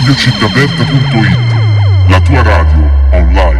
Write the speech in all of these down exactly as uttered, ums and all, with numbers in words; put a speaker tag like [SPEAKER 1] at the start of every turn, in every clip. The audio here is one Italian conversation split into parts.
[SPEAKER 1] radio città aperta punto it, la tua radio online.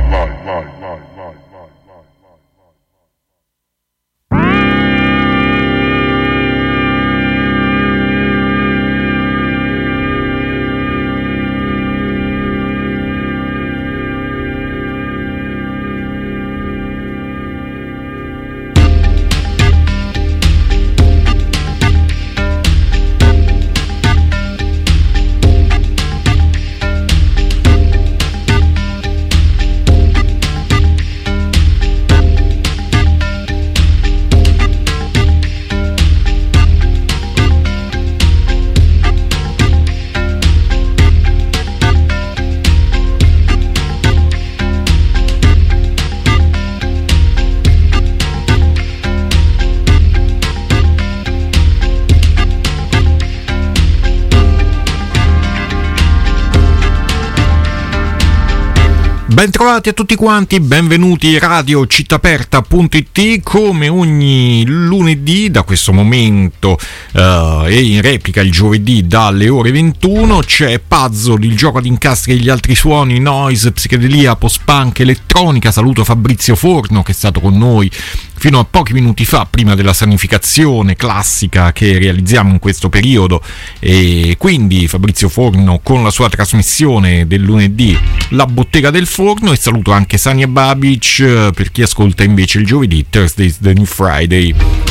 [SPEAKER 2] Bentrovati a tutti quanti, benvenuti a radio città aperta punto it. Come ogni lunedì da questo momento uh, e in replica il giovedì dalle ore ventuno c'è Puzzle, il gioco ad incastri e gli altri suoni, noise, psichedelia, post-punk, elettronica. Saluto Fabrizio Forno che è stato con noi fino a pochi minuti fa, prima della sanificazione classica che realizziamo in questo periodo, e quindi Fabrizio Forno con la sua trasmissione del lunedì La Bottega del Forno, e saluto anche Sania Babic per chi ascolta invece il giovedì, Thursday's the New Friday.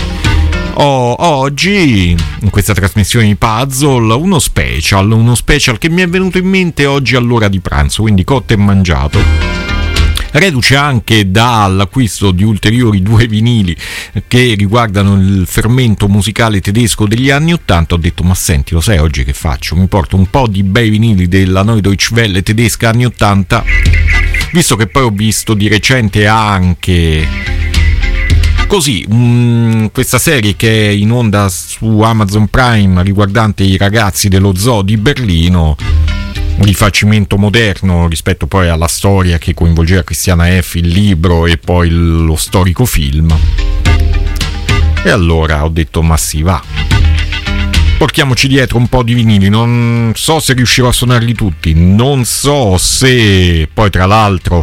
[SPEAKER 2] Oh, oggi in questa trasmissione di Puzzle uno special, uno special che mi è venuto in mente oggi all'ora di pranzo, quindi cotto e mangiato. Reduce anche dall'acquisto di ulteriori due vinili che riguardano il fermento musicale tedesco degli anni ottanta, ho detto ma senti, lo sai oggi che faccio? Mi porto un po' di bei vinili della Neue Deutsche Welle tedesca anni ottanta, visto che poi ho visto di recente anche così mh, questa serie che è in onda su Amazon Prime riguardante i ragazzi dello zoo di Berlino, un rifacimento moderno rispetto poi alla storia che coinvolgeva Christiana F., il libro e poi lo storico film. E allora ho detto ma si va, portiamoci dietro un po' di vinili. Non so se riuscirò a suonarli tutti, non so se poi tra l'altro,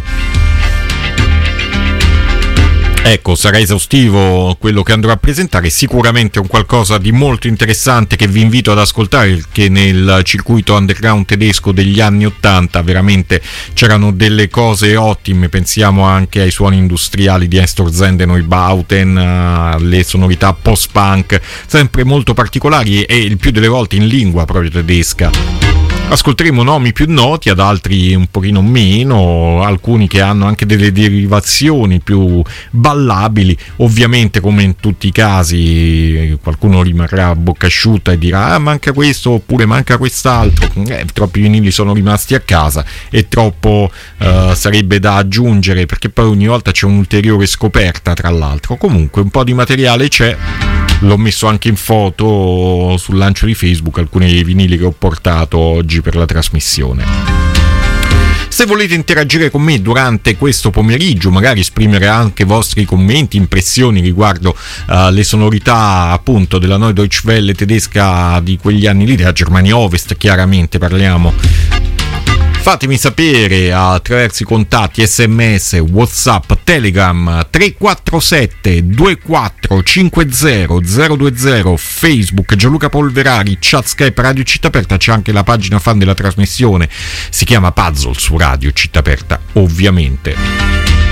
[SPEAKER 2] ecco, sarà esaustivo quello che andrò a presentare. Sicuramente è un qualcosa di molto interessante che vi invito ad ascoltare, perché nel circuito underground tedesco degli anni ottanta veramente c'erano delle cose ottime. Pensiamo anche ai suoni industriali di Einstürzende e Neubauten, alle sonorità post-punk sempre molto particolari e il più delle volte in lingua proprio tedesca. Ascolteremo nomi più noti, ad altri un pochino meno, alcuni che hanno anche delle derivazioni più ballabili. Ovviamente, come in tutti i casi, qualcuno rimarrà a bocca asciutta e dirà ah, manca questo oppure manca quest'altro. Eh, troppi vinili sono rimasti a casa e troppo eh, sarebbe da aggiungere, perché poi ogni volta c'è un'ulteriore scoperta, tra l'altro. Comunque un po' di materiale c'è. L'ho messo anche in foto sul lancio di Facebook, alcuni dei vinili che ho portato oggi per la trasmissione. Se volete interagire con me durante questo pomeriggio, magari esprimere anche vostri commenti, impressioni riguardo uh, le sonorità appunto della Neue Deutsche Welle tedesca di quegli anni lì, della Germania Ovest chiaramente parliamo, fatemi sapere attraverso i contatti sms, whatsapp, telegram tre quattro sette due quattro cinque zero zero due zero, Facebook Gianluca Polverari, chat Skype Radio Città Aperta. C'è anche la pagina fan della trasmissione, si chiama Puzzle su Radio Città Aperta ovviamente.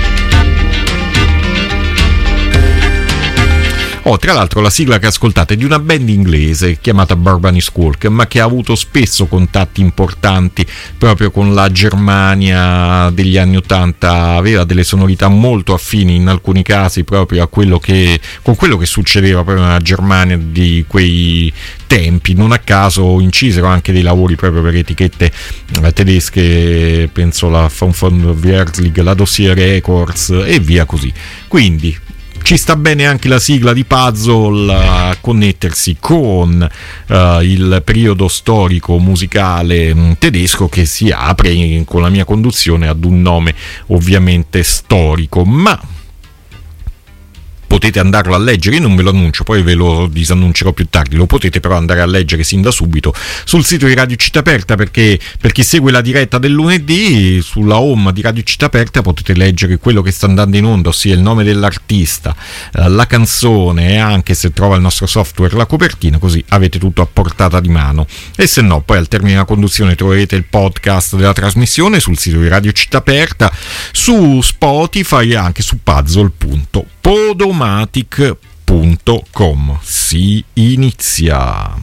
[SPEAKER 2] Oh, tra l'altro la sigla che ascoltate è di una band inglese chiamata Bourbon Skulk, ma che ha avuto spesso contatti importanti proprio con la Germania degli anni ottanta, aveva delle sonorità molto affini in alcuni casi proprio a quello che con quello che succedeva proprio nella Germania di quei tempi. Non a caso incisero anche dei lavori proprio per etichette tedesche, penso la Von von Wierslig, la Dossier Records e via così. Quindi ci sta bene anche la sigla di Puzzle a connettersi con uh, il periodo storico musicale mh, tedesco, che si apre con la mia conduzione ad un nome ovviamente storico. Ma potete andarlo a leggere, io non ve lo annuncio, poi ve lo disannuncerò più tardi, lo potete però andare a leggere sin da subito sul sito di Radio Città Aperta, perché per chi segue la diretta del lunedì sulla home di Radio Città Aperta potete leggere quello che sta andando in onda, ossia il nome dell'artista, la canzone e anche, se trova il nostro software, la copertina, così avete tutto a portata di mano. E se no, poi al termine della conduzione troverete il podcast della trasmissione sul sito di Radio Città Aperta, su Spotify e anche su puzzle punto podomatic punto com. Si inizia.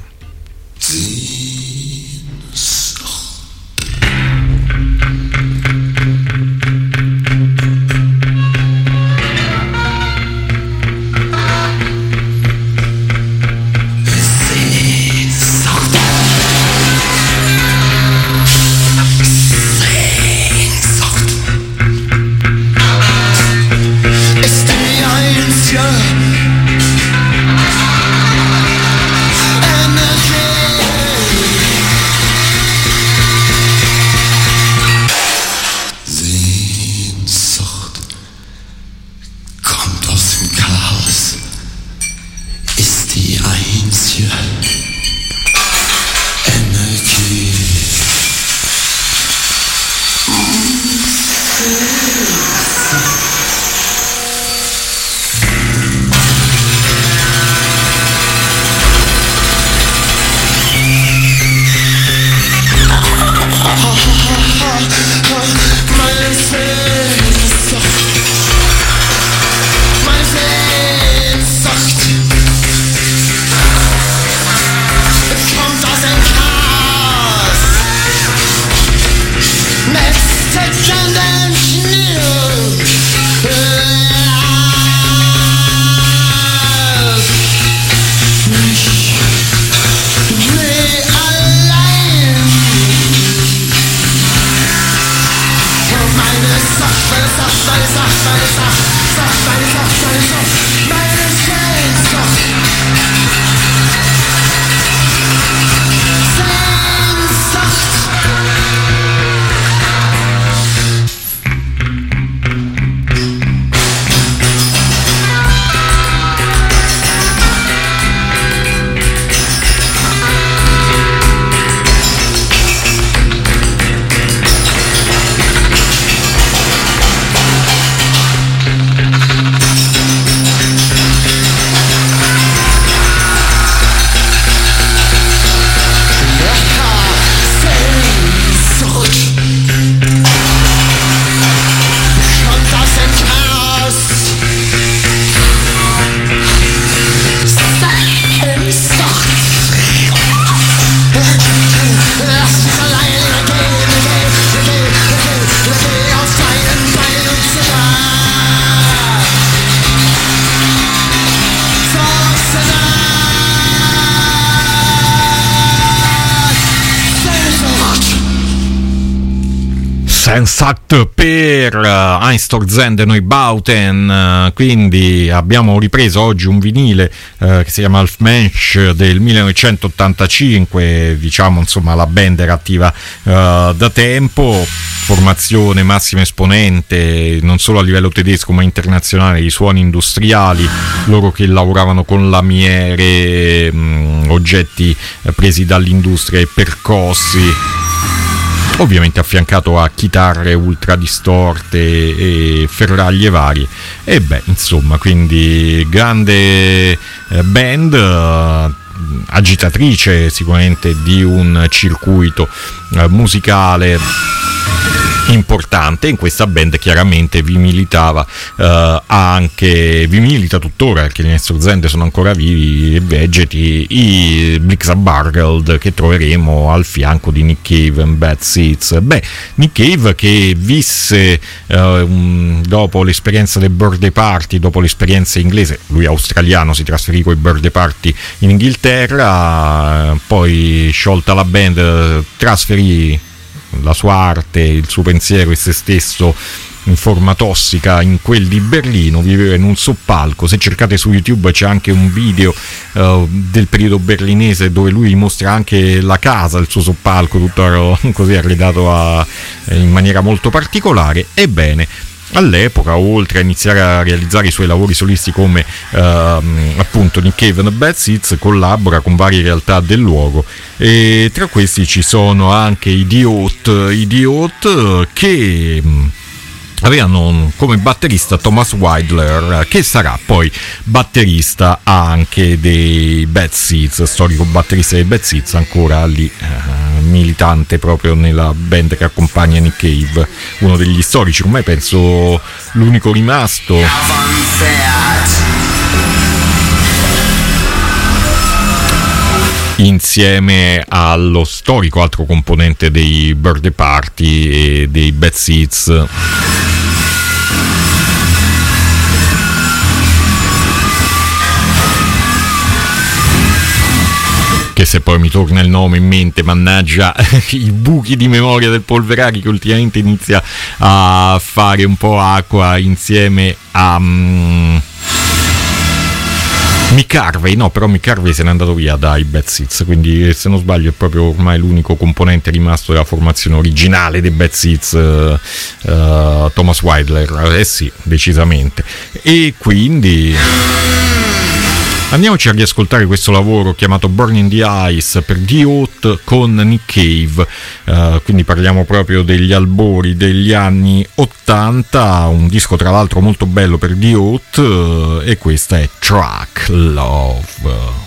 [SPEAKER 2] Sensact per Einstorzen Neubauten. Quindi abbiamo ripreso oggi un vinile eh, che si chiama Half Mensch del millenovecentottantacinque, diciamo, insomma, la band era attiva eh, da tempo, formazione massima esponente non solo a livello tedesco ma internazionale di suoni industriali, loro che lavoravano con lamiere, mh, oggetti eh, presi dall'industria e percossi, ovviamente affiancato a chitarre ultra distorte e ferraglie varie. E beh, insomma, quindi grande band, uh, agitatrice sicuramente di un circuito uh, musicale importante. In questa band chiaramente vi militava uh, anche, vi milita tuttora, perché gli Einstorzen sono ancora vivi e vegeti, i Blixabargeld, che troveremo al fianco di Nick Cave e Bad Seeds. Beh, Nick Cave che visse uh, um, dopo l'esperienza del birthday party, dopo l'esperienza inglese, lui australiano, si trasferì con i birthday party in Inghilterra, poi sciolta la band trasferì la sua arte, il suo pensiero e se stesso in forma tossica in quel di Berlino, viveva in un soppalco. Se cercate su YouTube c'è anche un video uh, del periodo berlinese dove lui mostra anche la casa, il suo soppalco, tutto così arredato a, in maniera molto particolare. Ebbene, all'epoca, oltre a iniziare a realizzare i suoi lavori solisti come ehm, appunto Nick Cave and the Bad Seeds, collabora con varie realtà del luogo, e tra questi ci sono anche Idiot, Idiot che avevano come batterista Thomas Wilder, che sarà poi batterista anche dei Bad Seeds, storico batterista dei Bad Seeds, ancora lì eh, militante proprio nella band che accompagna Nick Cave, uno degli storici, ormai penso l'unico rimasto. Insieme allo storico altro componente dei Birthday Party e dei Bad Seeds. Che se poi mi torna il nome in mente, mannaggia i buchi di memoria del Polverari, che ultimamente inizia a fare un po' acqua insieme a um, Mick Harvey, no, però Mick Harvey se n'è andato via dai Bad Seeds, quindi se non sbaglio è proprio ormai l'unico componente rimasto della formazione originale dei Bad Seeds, uh, uh, Thomas Wilder, eh sì, decisamente. E quindi andiamoci a riascoltare questo lavoro chiamato Burning the Ice per Idiot con Nick Cave, uh, quindi parliamo proprio degli albori degli anni ottanta, un disco tra l'altro molto bello per Idiot, uh, e questa è Track Love.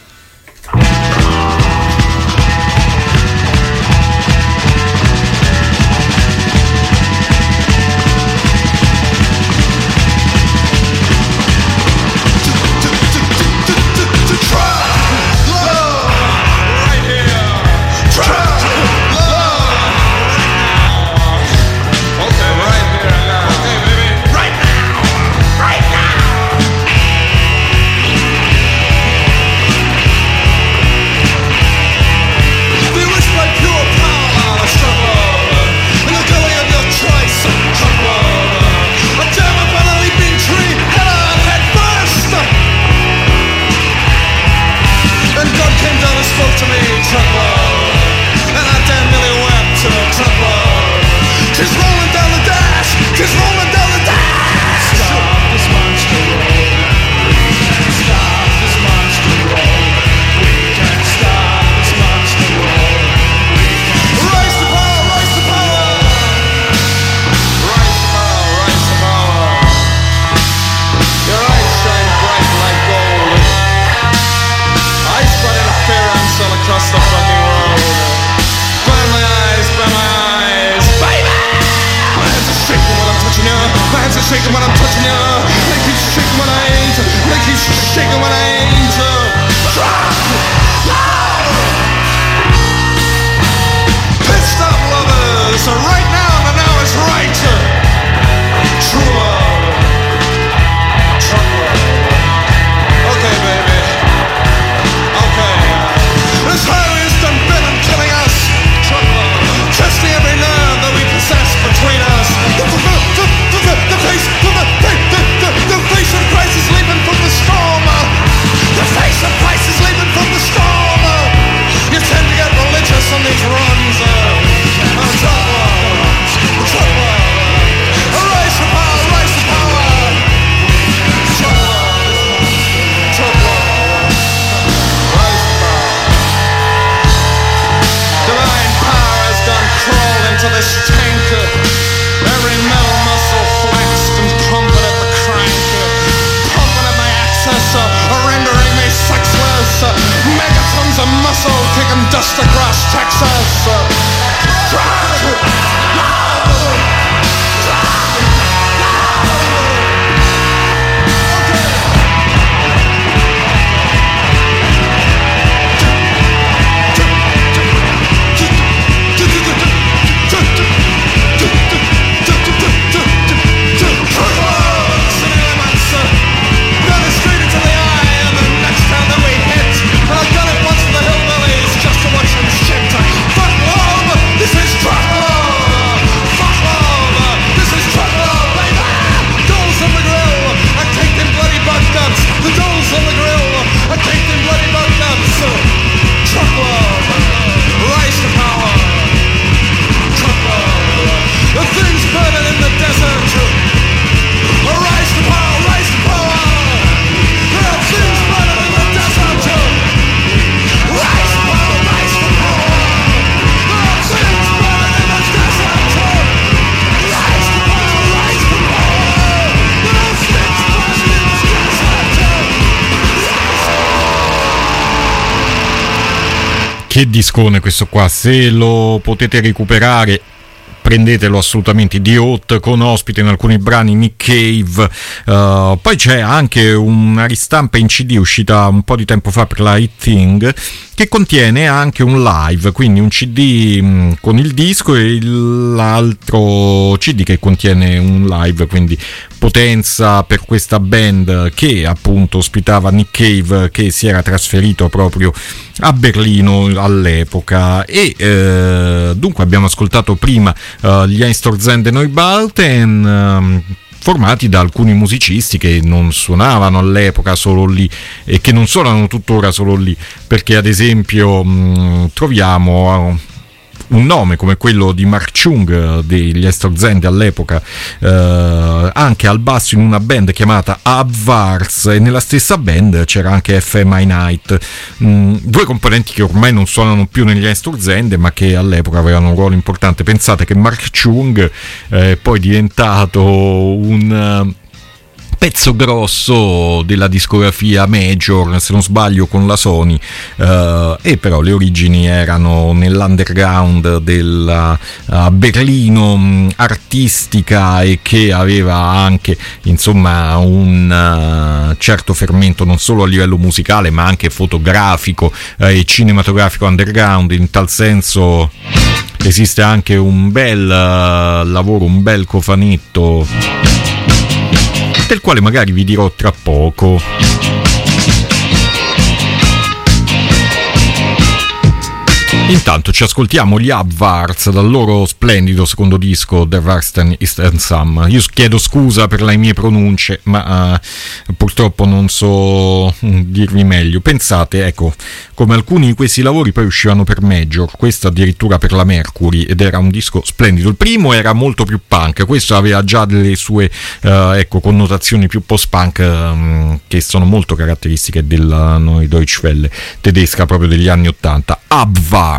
[SPEAKER 3] Shaking when I'm touching ya, they keep shaking when I ain't, they keep shaking when I ain't. Drop love. Pissed off lovers, right now, and now is right. True love, true love. Okay, baby, okay. This Harry's done been and killing us. True love, testing every nerve that we possess between us. The, the, the, the, the face, the, the, the, the face of Christ is leaping from the storm. The face of Christ is leaping from the storm. You tend to get religious on these runs. Trouble, trouble. Rise to power, rise to power. Trouble, trouble. Rise to power. Divine power has done crawl into this tanker. Every metal muscle flexed and pumping at the crank, pumping at my access, uh, rendering me sexless. Uh, megatons of muscle kicking dust across Texas. Uh, drive, love, drive, love. Just to watch them shit.
[SPEAKER 2] Che discone questo qua, se lo potete recuperare prendetelo assolutamente, The Hot, con ospite in alcuni brani Nick Cave. Uh, poi c'è anche una ristampa in C D uscita un po' di tempo fa per la Hit Thing, che contiene anche un live, quindi un C D mh, con il disco e l'altro C D che contiene un live, quindi potenza per questa band che appunto ospitava Nick Cave, che si era trasferito proprio a Berlino all'epoca. E eh, dunque abbiamo ascoltato prima uh, gli Einstürzende Neubauten, uh, formati da alcuni musicisti che non suonavano all'epoca solo lì e che non suonano tuttora solo lì, perché ad esempio mh, troviamo uh, un nome come quello di Mark Chung degli Einstürzende all'epoca eh, anche al basso in una band chiamata Abwärts, e nella stessa band c'era anche F M I Night, mm, due componenti che ormai non suonano più negli Einstürzende ma che all'epoca avevano un ruolo importante. Pensate che Mark Chung è poi diventato un pezzo grosso della discografia major, se non sbaglio con la Sony, uh, e però le origini erano nell'underground della uh, Berlino mh, artistica, e che aveva anche insomma un uh, certo fermento non solo a livello musicale ma anche fotografico uh, e cinematografico underground. In tal senso esiste anche un bel uh, lavoro, un bel cofanetto del quale magari vi dirò tra poco. Intanto ci ascoltiamo gli Abwärts dal loro splendido secondo disco Der Westen ist einsam. Io chiedo scusa per le mie pronunce, ma uh, purtroppo non so dirvi meglio. Pensate, ecco, come alcuni di questi lavori poi uscivano per major, questo addirittura per la Mercury, ed era un disco splendido. Il primo era molto più punk, questo aveva già delle sue uh, ecco, connotazioni più post-punk um, che sono molto caratteristiche della Neue Deutsche Welle tedesca proprio degli anni ottanta. Abwärts.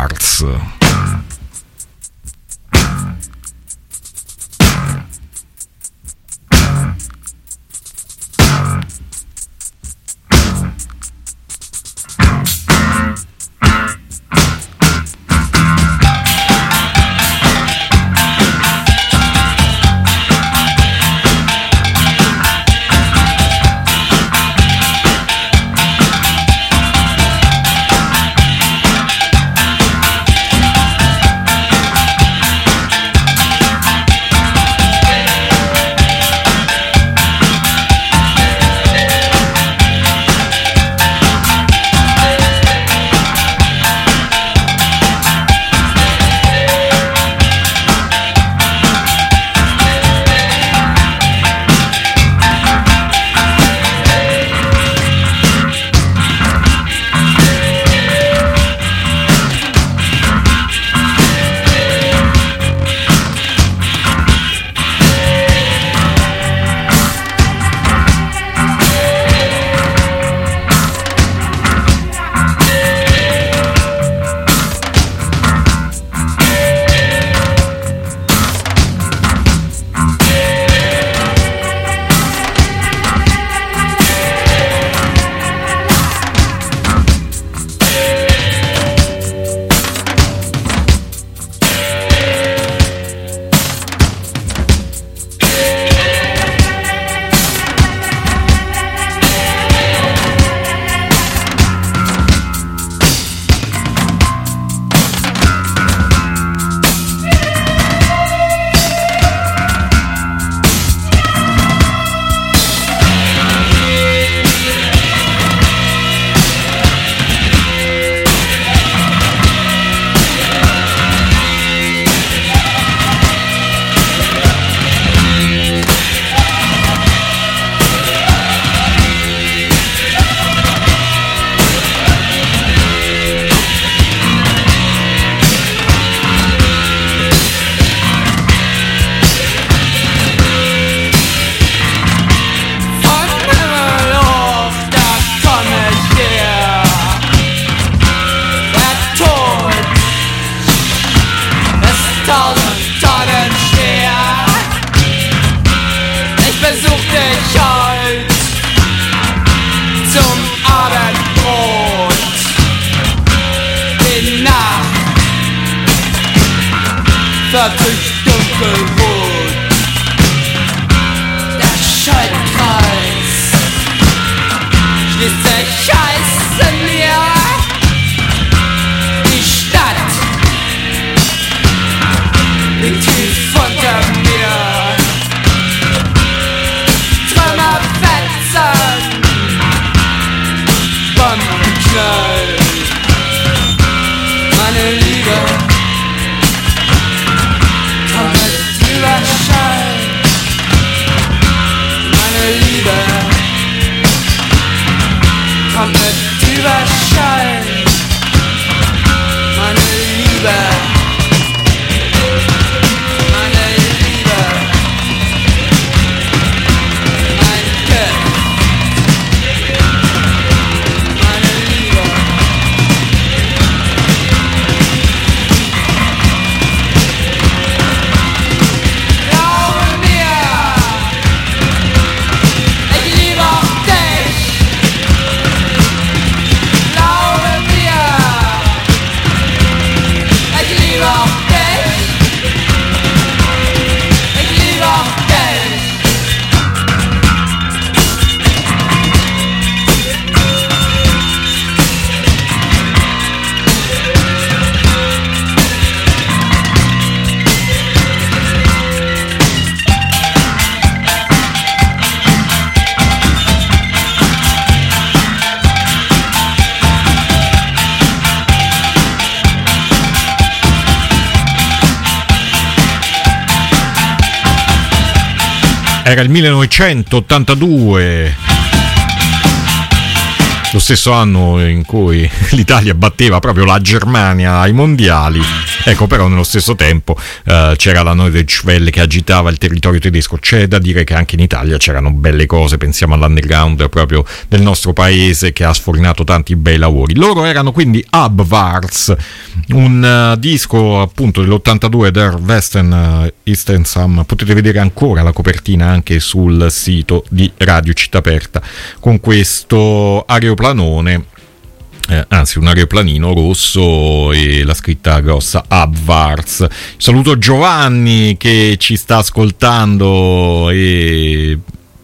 [SPEAKER 4] Stadt durch dunkelrot. Der Schaltkreis schließt der Scheiß in mir. Die Stadt liegt tief unter mir. Trümmer fetzen, Bombenknall. Meine Liebe, komm mit Überschall. Meine Liebe, komm mit Überschall. Meine Liebe, meine Liebe, mein Gift, meine Liebe. Glaube mir, ich liebe auch dich. Glaube mir, ich liebe auch dich. Ich liebe auch dich.
[SPEAKER 2] Era il millenovecentottantadue, lo stesso anno in cui l'Italia batteva proprio la Germania ai mondiali. Ecco, però nello stesso tempo eh, c'era la Deutsche Welle che agitava il territorio tedesco. C'è da dire che anche in Italia c'erano belle cose, pensiamo all'underground proprio del nostro paese che ha sfornato tanti bei lavori. Loro erano quindi Abwarts, un uh, disco appunto dell'ottantadue der Westen uh, Istensam. Potete vedere ancora la copertina anche sul sito di Radio Città Aperta con questo aeroplanone. Eh, anzi un aeroplanino rosso e la scritta grossa Abwarts. Saluto Giovanni che ci sta ascoltando e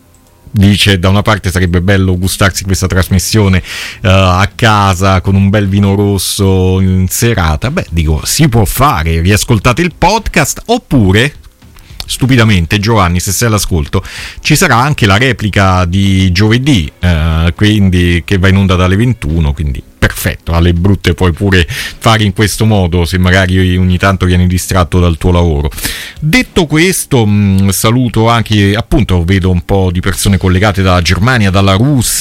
[SPEAKER 2] dice: da una parte sarebbe bello gustarsi questa trasmissione uh, a casa con un bel vino rosso in serata. Beh, dico, si può fare, riascoltate il podcast, oppure stupidamente, Giovanni, se sei all'ascolto, ci sarà anche la replica di giovedì, eh, quindi che va in onda dalle ventuno, quindi perfetto. Alle brutte puoi pure fare in questo modo se magari ogni tanto vieni distratto dal tuo lavoro. Detto questo, mh, saluto anche, appunto, vedo un po' di persone collegate dalla Germania, dalla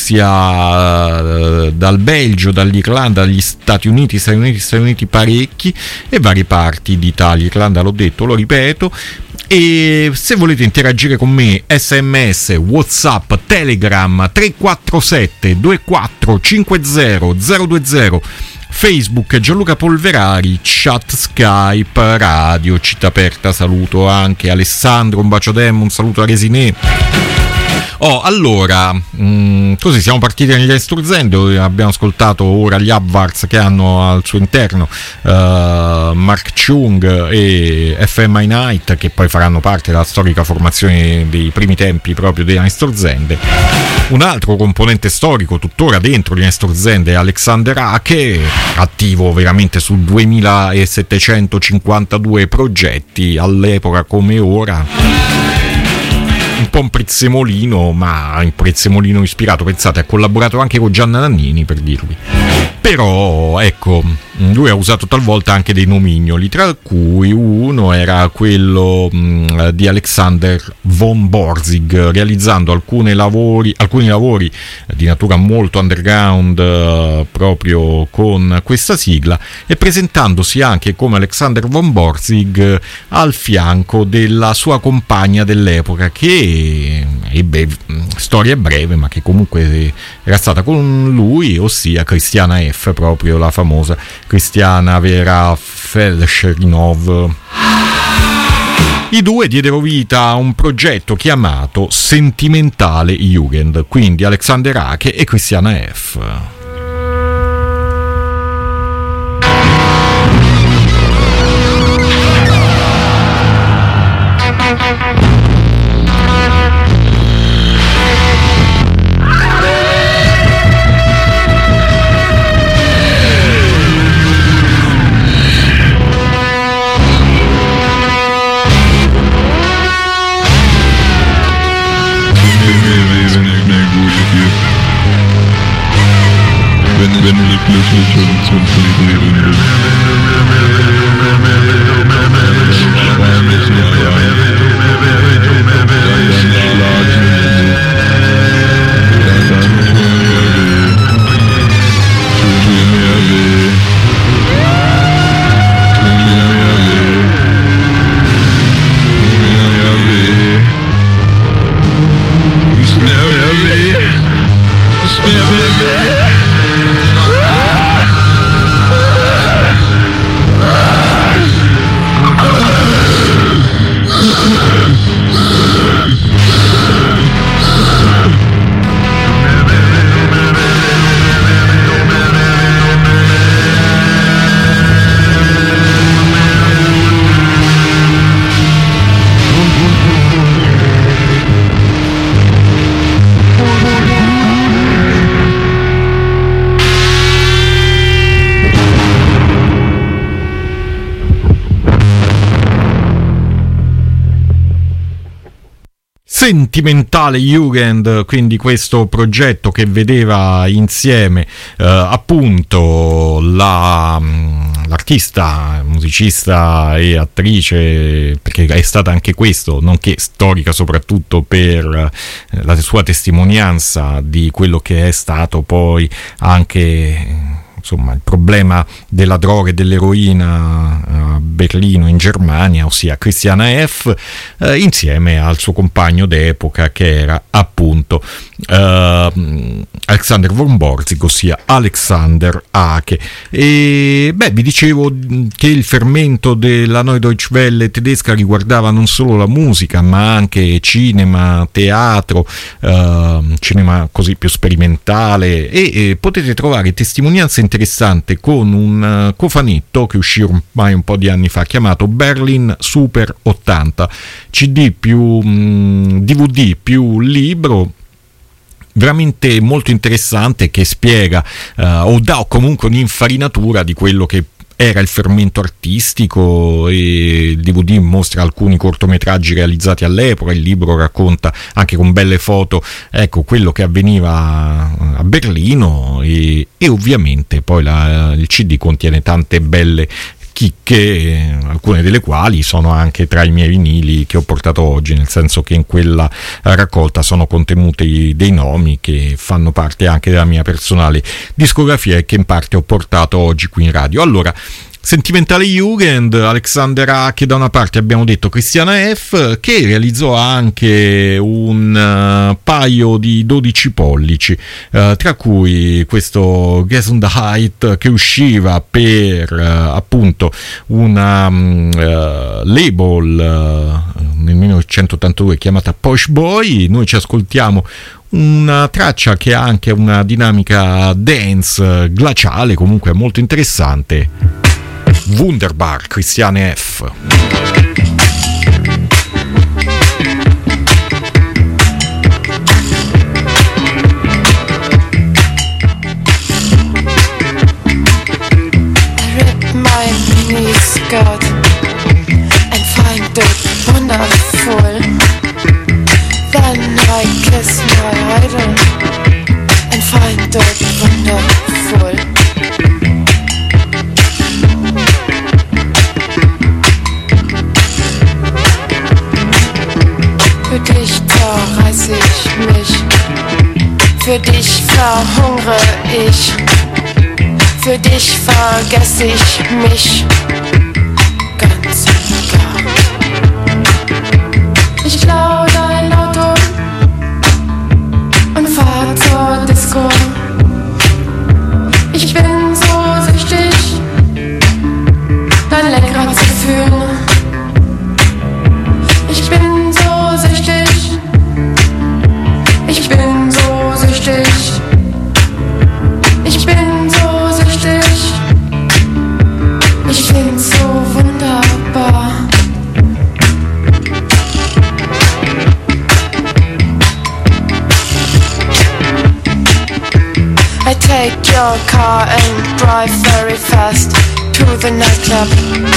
[SPEAKER 2] Russia, eh, dal Belgio, dall'Irlanda, dagli Stati Uniti, Stati Uniti, Stati Uniti parecchi, e varie parti d'Italia. Irlanda l'ho detto, lo ripeto. E se volete interagire con me, sms, whatsapp, telegram tre quattro sette due quattro cinque zero zero due zero, Facebook Gianluca Polverari, chat Skype Radio Città Aperta. Saluto anche Alessandro, un bacio Demo, un saluto a Resiné. Oh, allora, mh, così siamo partiti negli Einsturzende, abbiamo ascoltato ora gli Abwarts che hanno al suo interno uh, Mark Chung e F M I Night, che poi faranno parte della storica formazione dei primi tempi proprio degli Einsturzende. Un altro componente storico tuttora dentro gli Einsturzende è Alexander Hake, attivo veramente su duemilasettecentocinquantadue progetti all'epoca come ora. Un po' un prezzemolino, ma un prezzemolino ispirato, pensate, ha collaborato anche con Gianna Nannini, per dirvi. Però, ecco, lui ha usato talvolta anche dei nomignoli, tra cui uno era quello mh, di Alexander von Borzig, realizzando alcuni lavori, alcuni lavori di natura molto underground uh, proprio con questa sigla, e presentandosi anche come Alexander von Borzig uh, al fianco della sua compagna dell'epoca, che ebbe storia breve, ma che comunque era stata con lui, ossia Cristiana F, proprio la famosa Cristiana Vera Felsherinov. I due diedero vita a un progetto chiamato Sentimentale Jugend, quindi Alexander Hake e Cristiana F.
[SPEAKER 5] wenn, wenn die glückliche und zum Leben ist. Wahrscheinlich nicht, ja. Dann, dann schlagen wir. Dann, dann tun mir weh. Tun mir weh. Tun mir weh. Tun mir weh. Tut mir weh. Tut mir weh.
[SPEAKER 2] Sentimentale Jugend, quindi questo progetto che vedeva insieme eh, appunto la, l'artista, musicista e attrice, perché è stata anche questo, nonché storica soprattutto per eh, la sua testimonianza di quello che è stato poi anche insomma il problema della droga e dell'eroina a Berlino in Germania, ossia Christiana F., eh, insieme al suo compagno d'epoca che era appunto eh, Alexander von Borzig, ossia Alexander Hake. E beh, vi dicevo che il fermento della Neue Deutsche Welle tedesca riguardava non solo la musica ma anche cinema, teatro, eh, cinema così più sperimentale, e, e potete trovare testimonianze interessante con un uh, cofanetto che uscì ormai un po' di anni fa chiamato Berlin Super ottanta, C D più mh, D V D più libro, veramente molto interessante, che spiega uh, o dà comunque un'infarinatura di quello che era il fermento artistico, e il D V D mostra alcuni cortometraggi realizzati all'epoca, il libro racconta anche con belle foto ecco quello che avveniva a Berlino, e, e ovviamente poi la, il C D contiene tante belle chicche, alcune delle quali sono anche tra i miei vinili che ho portato oggi, nel senso che in quella raccolta sono contenuti dei nomi che fanno parte anche della mia personale discografia e che in parte ho portato oggi qui in radio. Allora, Sentimentale Jugend, Alexander Hake da una parte, abbiamo detto Christiana F., che realizzò anche un uh, paio di dodici pollici, uh, tra cui questo Gesundheit che usciva per uh, appunto una um, uh, label uh, nel millenovecentottantadue chiamata Posh Boy. Noi ci ascoltiamo una traccia che ha anche una dinamica dance glaciale, comunque molto interessante. Wunderbar, Christiane F.
[SPEAKER 6] Skirt and find it wonderful. Then I kiss my idol and find it wonderful. Für dich zerreiß ich mich, für dich verhungere ich, für dich vergesse ich mich. Ganz klar. Ich klau dein Auto und fahr zur Disco. Ich bin so süchtig, dein Lenkrad zu fühlen. Ich bin so süchtig, ich bin so süchtig, ich bin so süchtig. Ich find's so wunderbar. I take your car and drive very fast to the nightclub.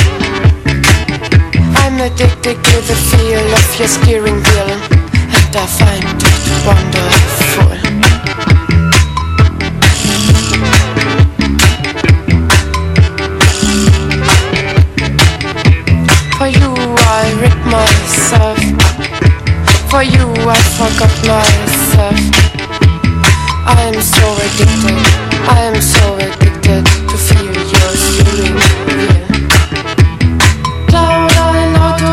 [SPEAKER 6] I'm addicted to the feel of your steering wheel, and I find it wonderful. get to feel your steering wheel. Klau dein Auto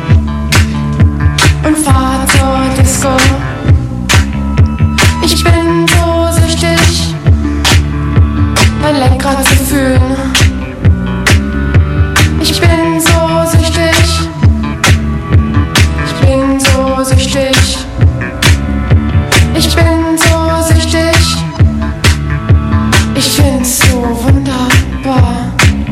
[SPEAKER 6] und fahr zur Disco. Ich bin so süchtig, dein Lenkrad zu fühlen. Ich bin so süchtig, ich bin so süchtig, ich bin so süchtig, ich find's so wunderbar.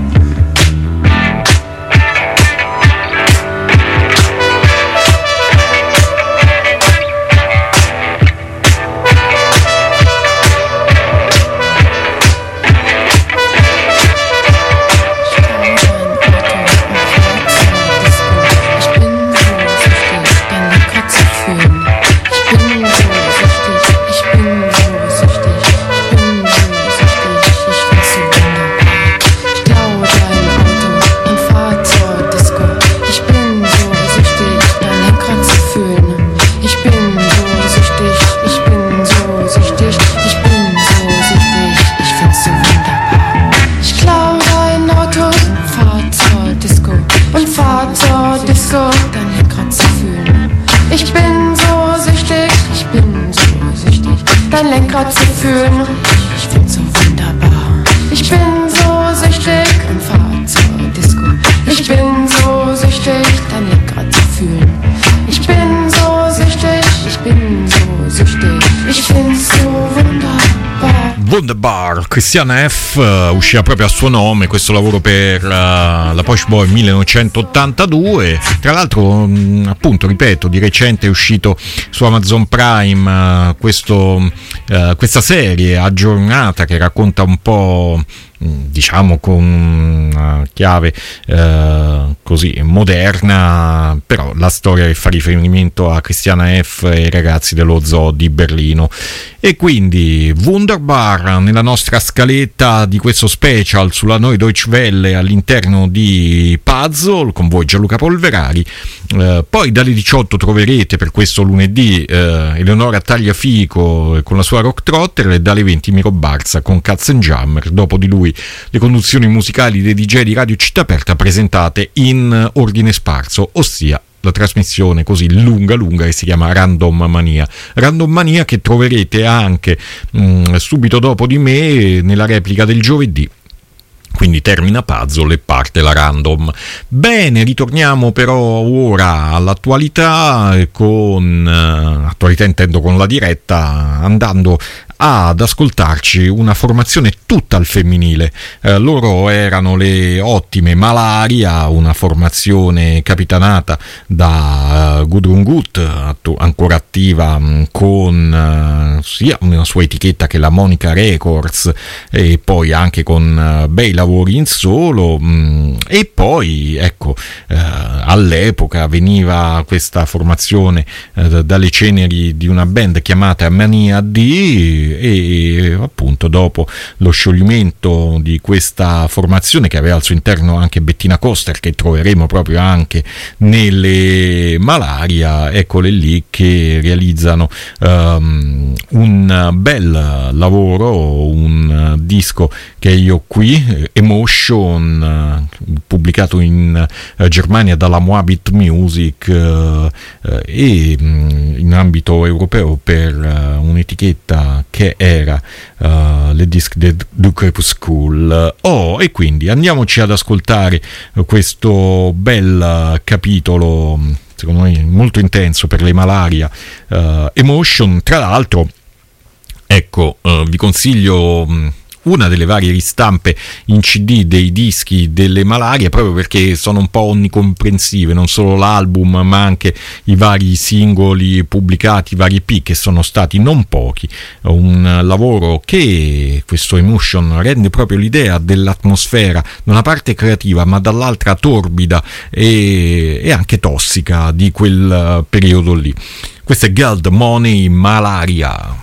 [SPEAKER 6] Lenkrad zu fühlen. Ich find's so wunderbar. Ich bin so süchtig und fahr zur Disco. Ich bin so süchtig, dein Lenkrad zu fühlen. Ich bin so süchtig, ich bin so süchtig. Ich find's so wunderbar.
[SPEAKER 2] Wunderbar, Christiana F. uh, usciva proprio a suo nome questo lavoro per uh, la Posh Boy millenovecentottantadue. Tra l'altro, mh, appunto, ripeto, di recente è uscito su Amazon Prime uh, questo, uh, questa serie aggiornata che racconta un po', diciamo con una chiave eh, così moderna, però la storia che fa riferimento a Christiana F. e i ragazzi dello zoo di Berlino. E quindi Wunderbar nella nostra scaletta di questo special sulla Neue Deutsche Welle all'interno di Puzzle con voi Gianluca Polverari. Eh, poi dalle diciotto troverete per questo lunedì eh, Eleonora Tagliafico con la sua Rock Trotter, e dalle venti Miro Barza con Katzenjammer. Dopo di lui le conduzioni musicali dei D J di Radio Città Aperta presentate in ordine sparso, ossia la trasmissione così lunga lunga che si chiama Random Mania. Random Mania che troverete anche mh, subito dopo di me nella replica del giovedì. Quindi termina Puzzle e parte la Random. Bene, ritorniamo però ora all'attualità, con uh, attualità intendo con la diretta, andando ad ascoltarci una formazione tutta al femminile. Eh, loro erano le ottime Malaria, una formazione capitanata da uh, Gudrun Gut, attu- ancora attiva mh, con uh, sia una sua etichetta che la Monica Records, e poi anche con uh, bei lavori in solo. Mh, e poi ecco, uh, all'epoca veniva questa formazione uh, dalle ceneri di una band chiamata Mania D, e appunto dopo lo scioglimento di questa formazione, che aveva al suo interno anche Bettina Koster, che troveremo proprio anche nelle Malaria, eccole lì che realizzano um, un bel lavoro, un disco che io qui, Emotion, uh, pubblicato in uh, Germania dalla Moabit Music uh, uh, e um, in ambito europeo per uh, un'etichetta che era uh, le disc de du Crepuscule. Oh, e quindi andiamoci ad ascoltare questo bel capitolo, secondo me molto intenso per le Malaria, uh, Emotion. Tra l'altro, ecco, uh, vi consiglio mh, una delle varie ristampe in C D dei dischi delle Malaria, proprio perché sono un po' onnicomprensive, non solo l'album ma anche i vari singoli pubblicati, i vari E P, che sono stati non pochi. Un lavoro che, questo Emotion, rende proprio l'idea dell'atmosfera da una parte creativa ma dall'altra torbida e, e anche tossica di quel periodo lì. Questo è Gold Money Malaria.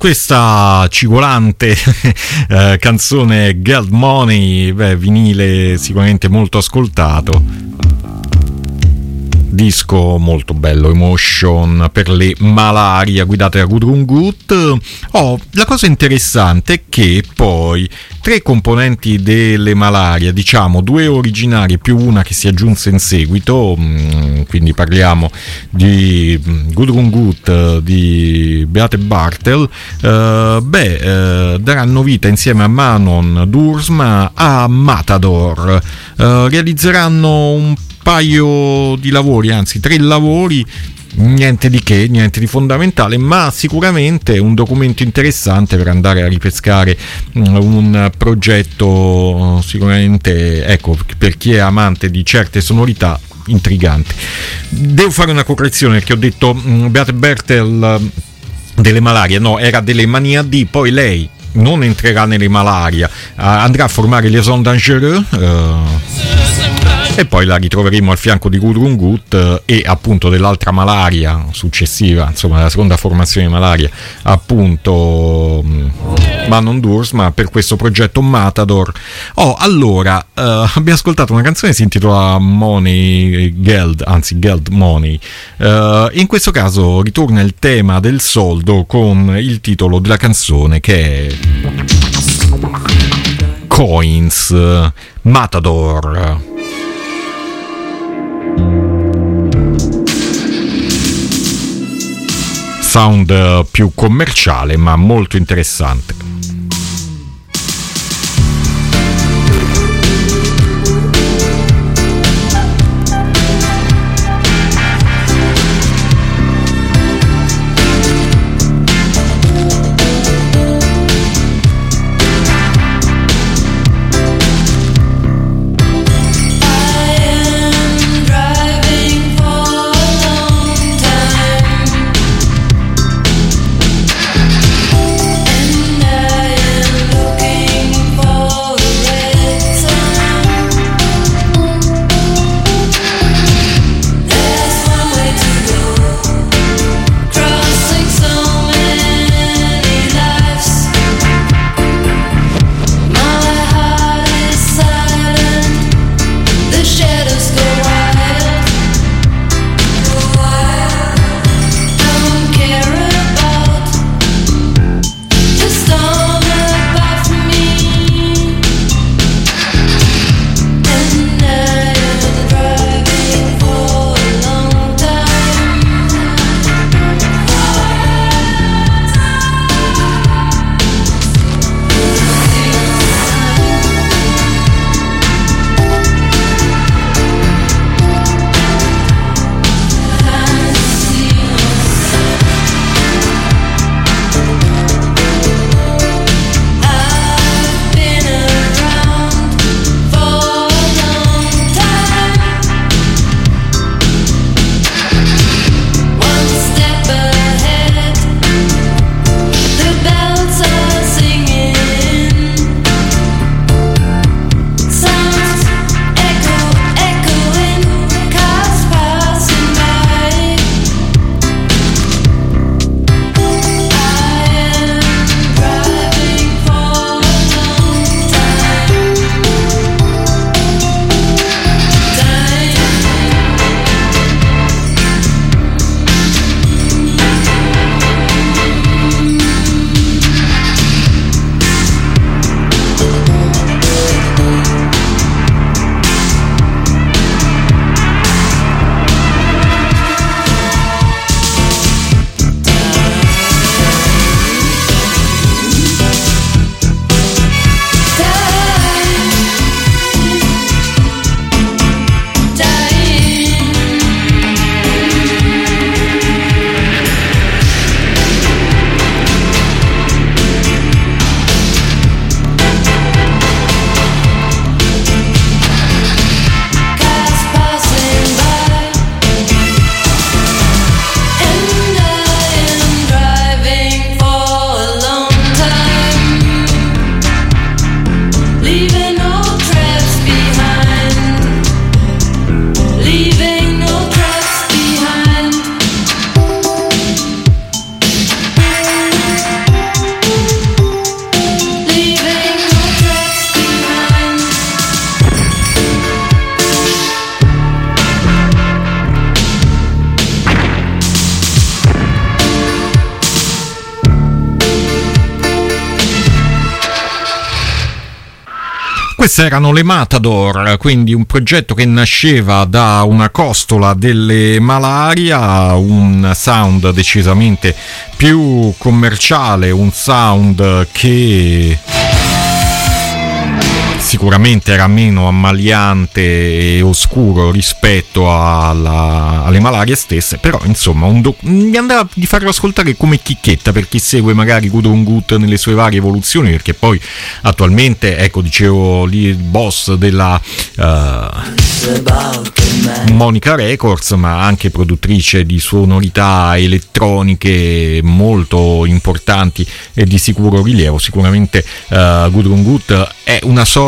[SPEAKER 2] questa cigolante eh, canzone Geld Money, beh, vinile sicuramente molto ascoltato, disco molto bello, Emotion per le Malaria, guidate da Gudrun Gut. Oh, la cosa interessante è che poi tre componenti delle Malaria, diciamo due originarie più una che si aggiunse in seguito, quindi parliamo di Gudrun Gut, di Beate Bartel, eh, beh, eh, daranno vita insieme a Manon Dursma a Matador. Eh, realizzeranno un paio di lavori, anzi tre lavori, niente di che, niente di fondamentale, ma sicuramente un documento interessante per andare a ripescare un progetto sicuramente, ecco, per chi è amante di certe sonorità, intrigante. Devo fare una correzione perché ho detto Beate Bartel delle Malaria, no, era delle Mania D, poi lei non entrerà nelle Malaria, andrà a formare Les Ondes Dangereux, uh, e poi la ritroveremo al fianco di Gudrun Gut e appunto dell'altra Malaria successiva, insomma la seconda formazione Malaria, appunto Manon Dursma, per questo progetto Matador. Oh, allora uh, abbiamo ascoltato una canzone che si intitola Money Geld, anzi Geld Money. Uh, in questo caso ritorna il tema del soldo con il titolo della canzone che è Coins, Matador. Sound più commerciale ma molto interessante.
[SPEAKER 7] And
[SPEAKER 2] Queste erano le Matador, quindi un progetto che nasceva da una costola delle Malaria, un sound decisamente più commerciale, un sound che sicuramente era meno ammaliante e oscuro rispetto alla, alle Malaria stesse, però insomma un doc- mi andava di farlo ascoltare come chicchetta per chi segue magari Gudrun Gut nelle sue varie evoluzioni, perché poi attualmente, ecco, dicevo lì il boss della uh, Monica Records, ma anche produttrice di sonorità elettroniche molto importanti e di sicuro rilievo. Sicuramente uh, Gudrun Gut è una sorta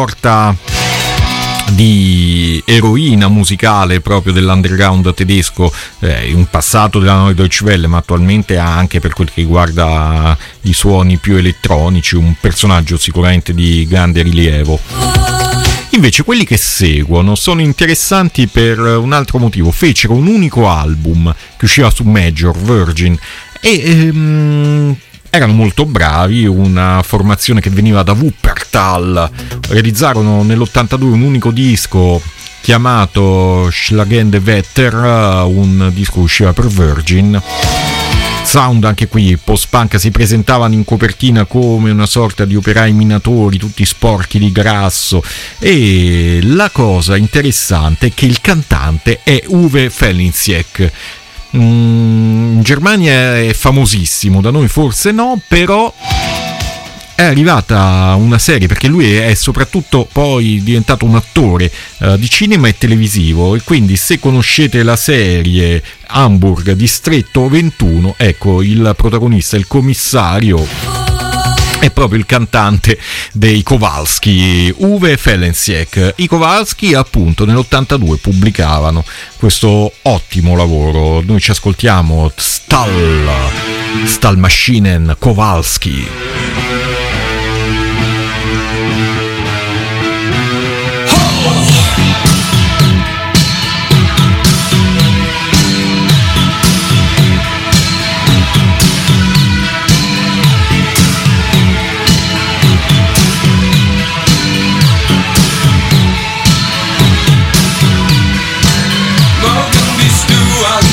[SPEAKER 2] di eroina musicale proprio dell'underground tedesco, eh, in passato della Neue Deutsche Welle, ma attualmente anche per quel che riguarda i suoni più elettronici, un personaggio sicuramente di grande rilievo. Invece quelli che seguono sono interessanti per un altro motivo: fecero un unico album che usciva su Major, Virgin, e ehm, erano molto bravi, una formazione che veniva da Wuppertal. Realizzarono nell'ottantadue un unico disco chiamato Schlagende Wetter, un disco che usciva per Virgin. Sound anche qui post-punk, si presentavano in copertina come una sorta di operai minatori tutti sporchi di grasso, e la cosa interessante è che il cantante è Uwe Fellinsiek. In Germania è famosissimo, da noi forse no, però è arrivata una serie, perché lui è soprattutto poi diventato un attore uh, di cinema e televisivo, e quindi se conoscete la serie Hamburg Distretto ventuno, ecco, il protagonista, il commissario, è proprio il cantante dei Kowalski, Uwe Fellinsiek. I Kowalski appunto nell'ottantadue pubblicavano questo ottimo lavoro. Noi ci ascoltiamo Stall, Stallmaschinen Kowalski.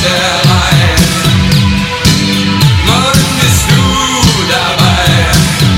[SPEAKER 3] Dabei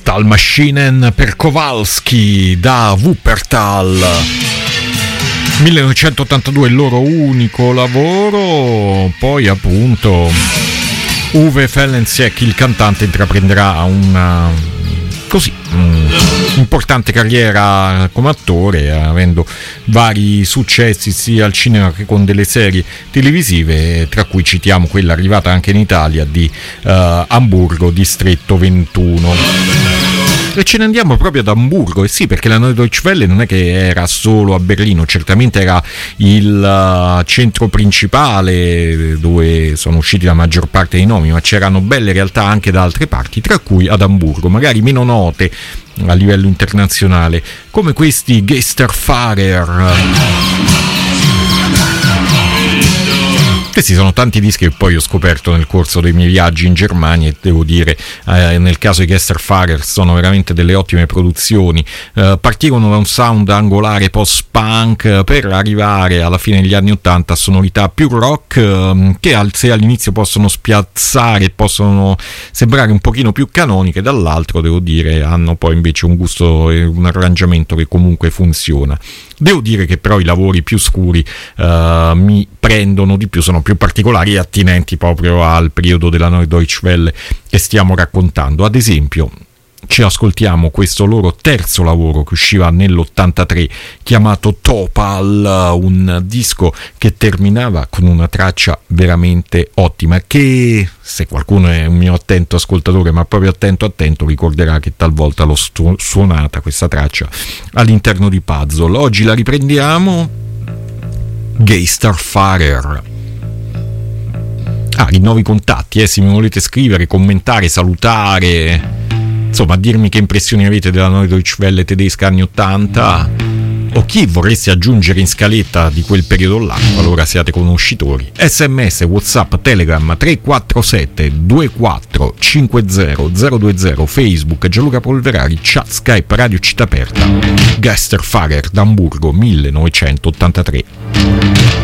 [SPEAKER 2] Metal Maschinen per Kowalski da Wuppertal. millenovecentottantadue il loro unico lavoro, poi appunto Uwe Fellensiek, il cantante, intraprenderà una così mh, importante carriera come attore, avendo vari successi sia al cinema che con delle serie televisive, tra cui citiamo quella arrivata anche in Italia di uh, Amburgo, Distretto ventuno. E ce ne andiamo proprio ad Amburgo, e sì, perché la Neue Deutsche Welle non è che era solo a Berlino, certamente era il uh, centro principale dove sono usciti la maggior parte dei nomi, ma c'erano belle realtà anche da altre parti, tra cui ad Amburgo, magari meno note a livello internazionale, come questi Geisterfahrer. Questi sono tanti dischi che poi ho scoperto nel corso dei miei viaggi in Germania, e devo dire, eh, nel caso di Geisterfahrer sono veramente delle ottime produzioni. Eh, partirono da un sound angolare post-punk per arrivare alla fine degli anni ottanta a sonorità più rock, eh, che al, se all'inizio possono spiazzare, possono sembrare un pochino più canoniche, dall'altro devo dire hanno poi invece un gusto e un arrangiamento che comunque funziona. Devo dire che però i lavori più scuri uh, mi prendono di più, sono più particolari e attinenti proprio al periodo della Neue Deutsche Welle che stiamo raccontando. Ad esempio, ci ascoltiamo questo loro terzo lavoro che usciva nell'ottantatré, chiamato Topal, un disco che terminava con una traccia veramente ottima, che se qualcuno è un mio attento ascoltatore, ma proprio attento attento, ricorderà che talvolta l'ho stu- suonata questa traccia all'interno di Puzzle. Oggi la riprendiamo, Geisterfahrer. Ah, rinnovi contatti, eh, se mi volete scrivere, commentare, salutare, insomma dirmi che impressioni avete della Neue Deutsche Welle tedesca anni ottanta, o chi vorreste aggiungere in scaletta di quel periodo là, qualora siate conoscitori. Sms, WhatsApp, Telegram tre quattro sette due quattro cinque zero zero due zero, Facebook Gianluca Polverari, chat Skype Radio Città Aperta. Geisterfahrer d'Amburgo millenovecentottantatré.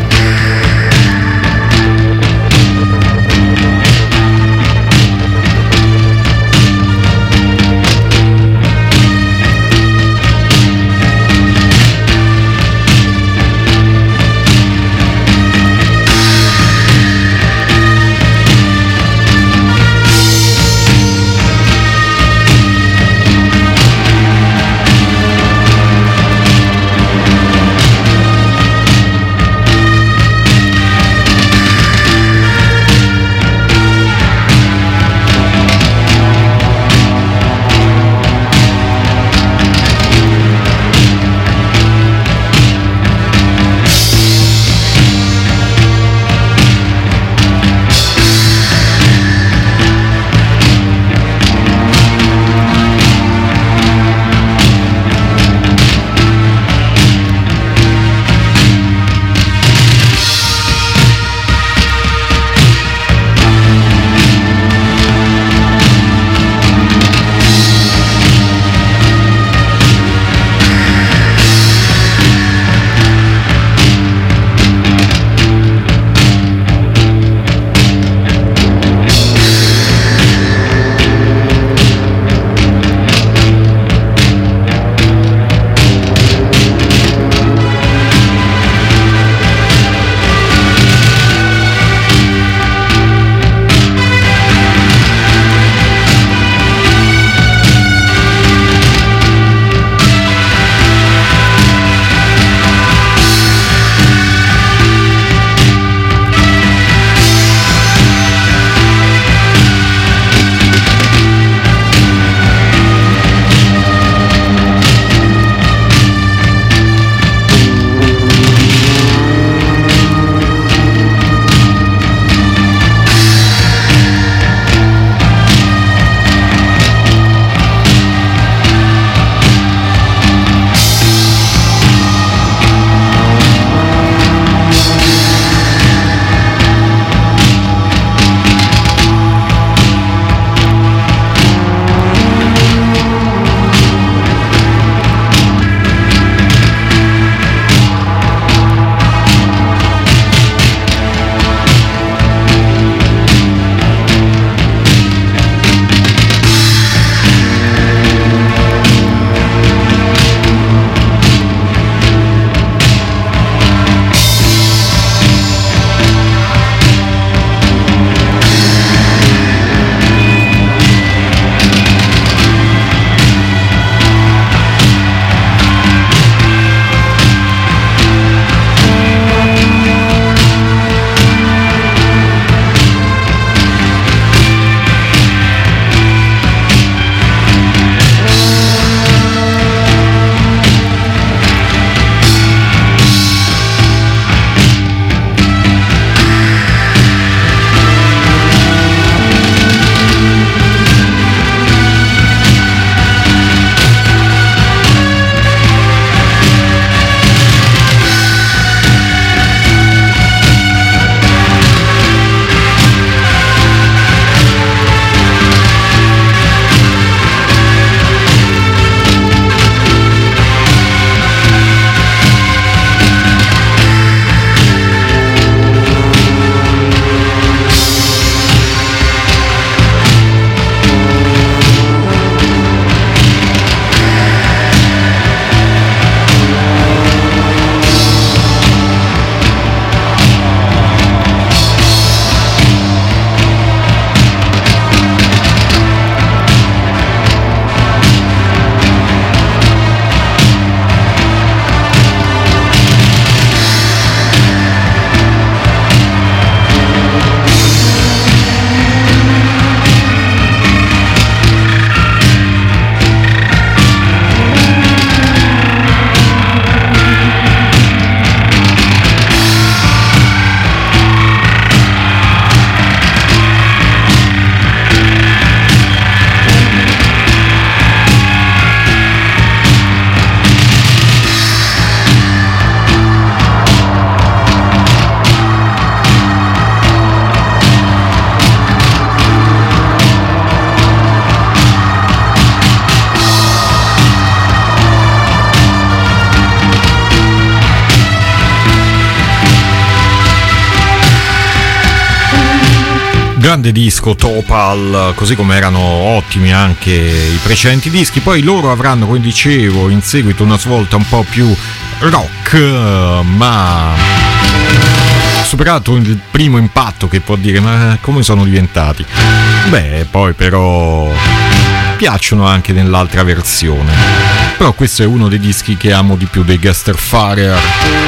[SPEAKER 2] grande disco Topal, così come erano ottimi anche i precedenti dischi. Poi loro avranno, come dicevo, in seguito una svolta un po' più rock, ma superato il primo impatto, che può dire ma come sono diventati? Beh, poi però piacciono anche nell'altra versione. Però questo è uno dei dischi che amo di più dei Geisterfahrer,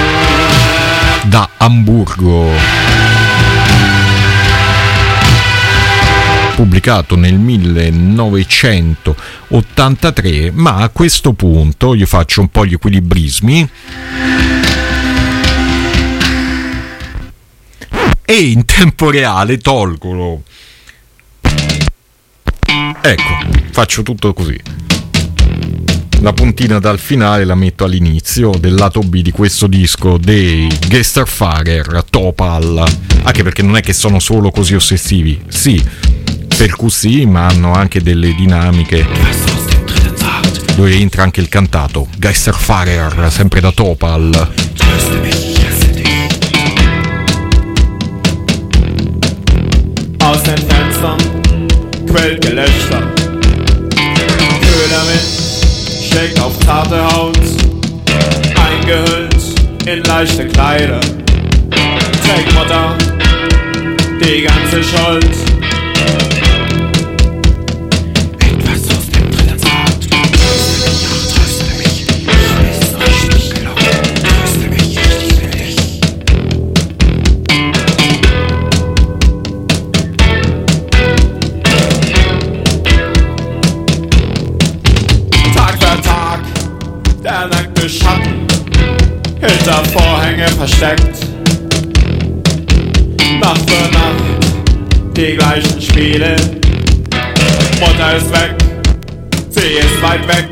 [SPEAKER 2] da Amburgo, pubblicato nel millenovecentottantatré. Ma a questo punto io faccio un po' gli equilibrismi e in tempo reale tolgo, ecco, faccio tutto così, la puntina dal finale la metto all'inizio del lato B di questo disco dei Geisterfahrer, Topal, anche perché non è che sono solo così ossessivi, sì, percussi, ma hanno anche delle dinamiche dove entra anche il cantato. Geisterfahrer, sempre da Topal.
[SPEAKER 7] Aus den Fenstern quillt Gelächter. Kühler Wind schlägt auf zarte Haut, eingehüllt in leichte Kleider. Trägt Mutter die ganze Schuld. Etwas aus dem dritten Ort. Tröste mich, ach, tröste mich. Ich weiß noch nicht gelungen. Tröste mich, ich liebe dich. Der nackte Schatten hinter Vorhänge versteckt. Nacht für Nacht die gleichen Spiele. Mutter ist weg, sie ist weit weg.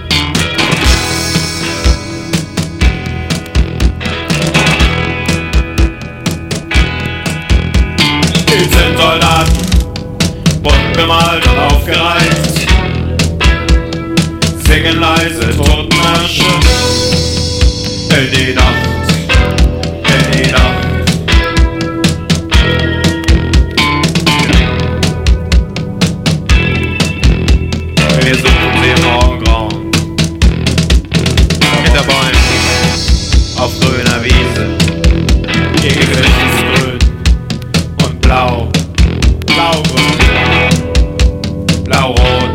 [SPEAKER 7] Die sind Soldaten, bunt bemalt und aufgereiht. Singen leise Totenmärsche in die Nacht, in die Nacht. Wir suchen sie im Morgengrauen, hinter Bäumen, auf grüner Wiese. Ihr Gesicht ist grün und blau, blau-grün, blau-rot.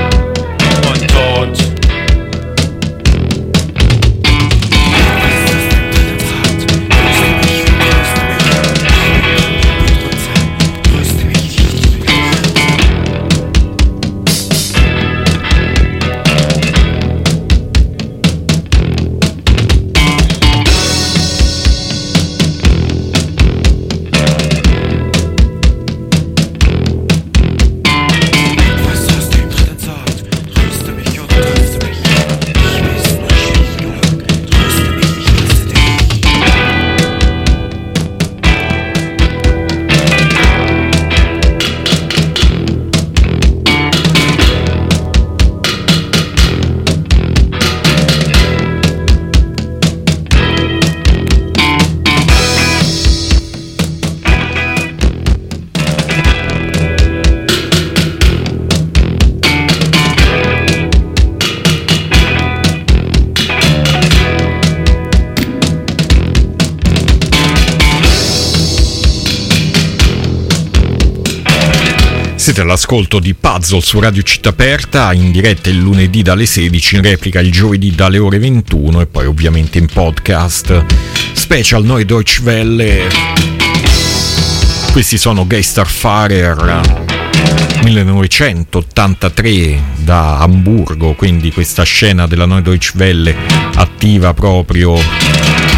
[SPEAKER 2] Siete all'ascolto di Puzzle su Radio Città Aperta, in diretta il lunedì dalle sedici, in replica il giovedì dalle ore ventuno e poi ovviamente in podcast. Special Neue Deutsche Welle. Questi sono Geisterfahrer, millenovecentottantatré, da Amburgo, quindi questa scena della Neue Deutsche Welle attiva proprio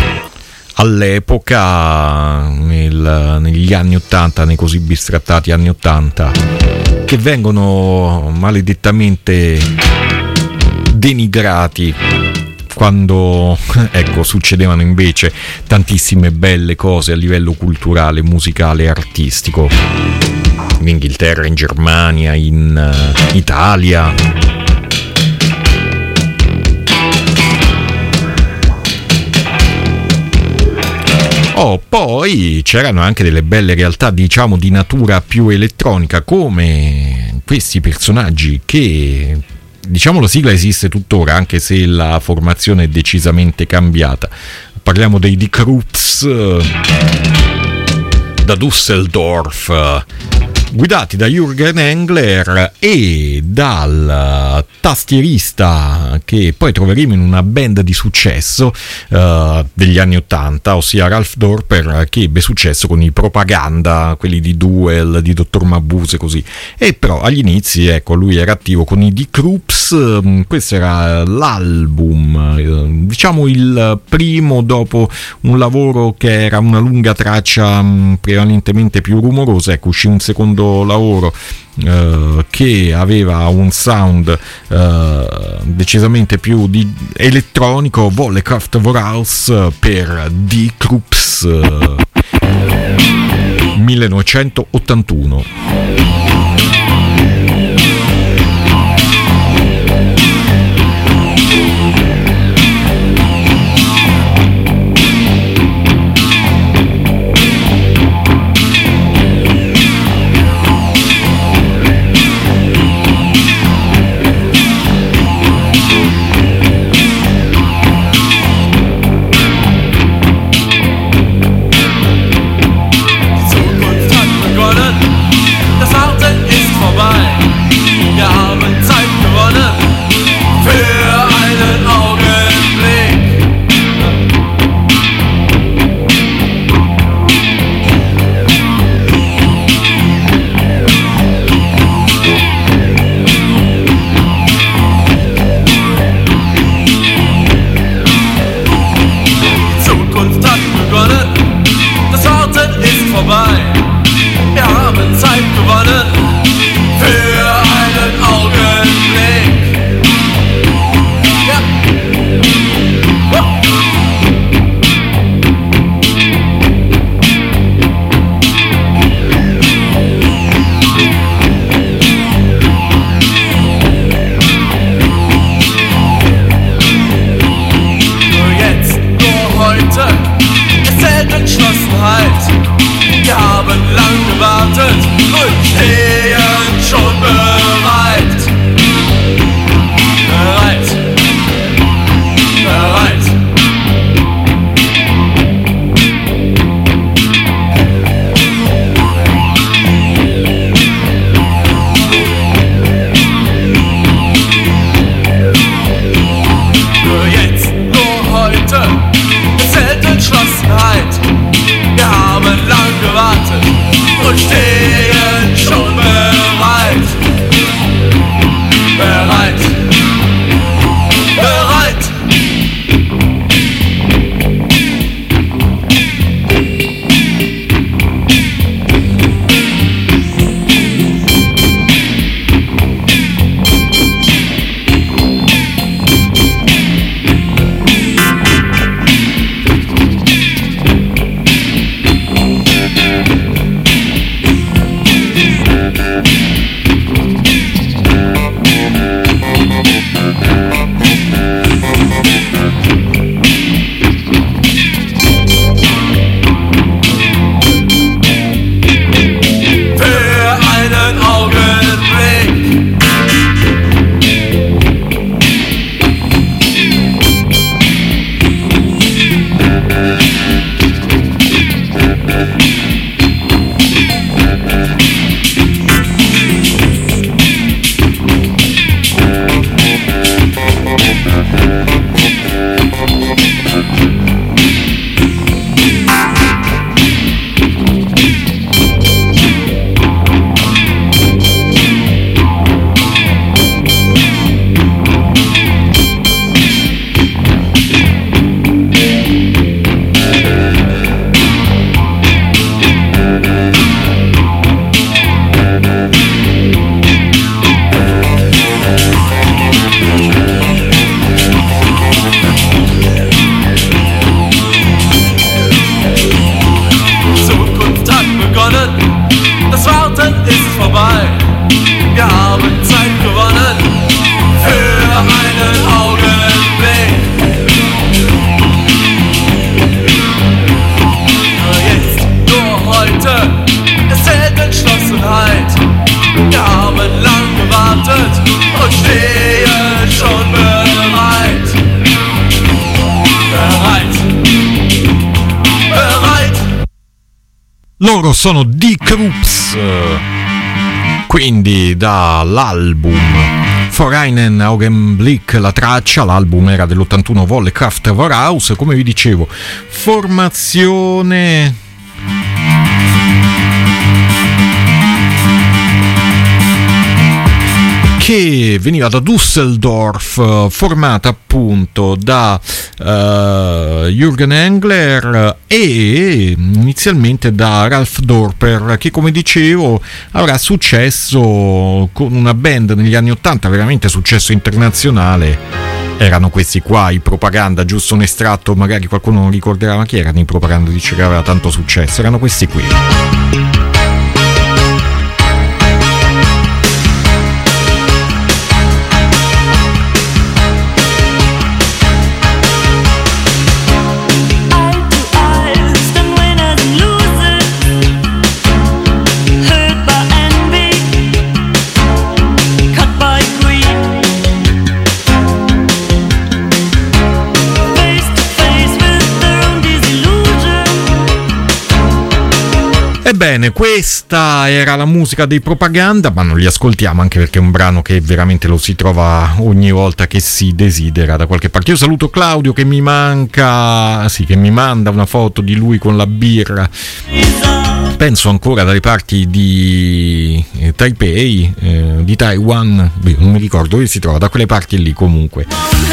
[SPEAKER 2] all'epoca, nel, negli anni ottanta, nei così bistrattati anni ottanta, che vengono maledettamente denigrati quando, ecco, succedevano invece tantissime belle cose a livello culturale, musicale e artistico, in Inghilterra, in Germania, in uh, Italia. Oh, poi c'erano anche delle belle realtà, diciamo, di natura più elettronica, come questi personaggi che, diciamo, la sigla esiste tuttora, anche se la formazione è decisamente cambiata. Parliamo dei The Krups da Düsseldorf, guidati da Jürgen Engler e dal tastierista che poi troveremo in una band di successo uh, degli anni ottanta, ossia Ralph Dorper, che ebbe successo con i Propaganda, quelli di Duel, di Dottor Mabuse, così. E però agli inizi, ecco, lui era attivo con i The Krups. Questo era l'album, diciamo il primo dopo un lavoro che era una lunga traccia prevalentemente più rumorosa. Ecco, uscì un secondo lavoro uh, che aveva un sound uh, decisamente più di elettronico, Vollekraft Voraus per The Krups, uh, millenovecentottantuno.
[SPEAKER 8] Das Warten ist vorbei.
[SPEAKER 2] Loro sono Die Krups, quindi dall'album For einen Augenblick la traccia, l'album era dell'ottantuno, Volle Kraft Voraus, come vi dicevo, formazione che veniva da Düsseldorf, formata appunto da uh, Jürgen Engler e inizialmente da Ralf Dorper, che come dicevo avrà successo con una band negli anni ottanta, veramente successo internazionale. Erano questi qua, i Propaganda, giusto un estratto, magari qualcuno non ricorderà, ma chi erano i Propaganda, dice che aveva tanto successo, erano questi qui. Ebbene, questa era la musica dei Propaganda, ma non li ascoltiamo anche perché è un brano che veramente lo si trova ogni volta che si desidera da qualche parte. Io saluto Claudio che mi manca, sì, che mi manda una foto di lui con la birra. Penso ancora dalle parti di Taipei, eh, di Taiwan, non mi ricordo dove si trova, da quelle parti lì comunque.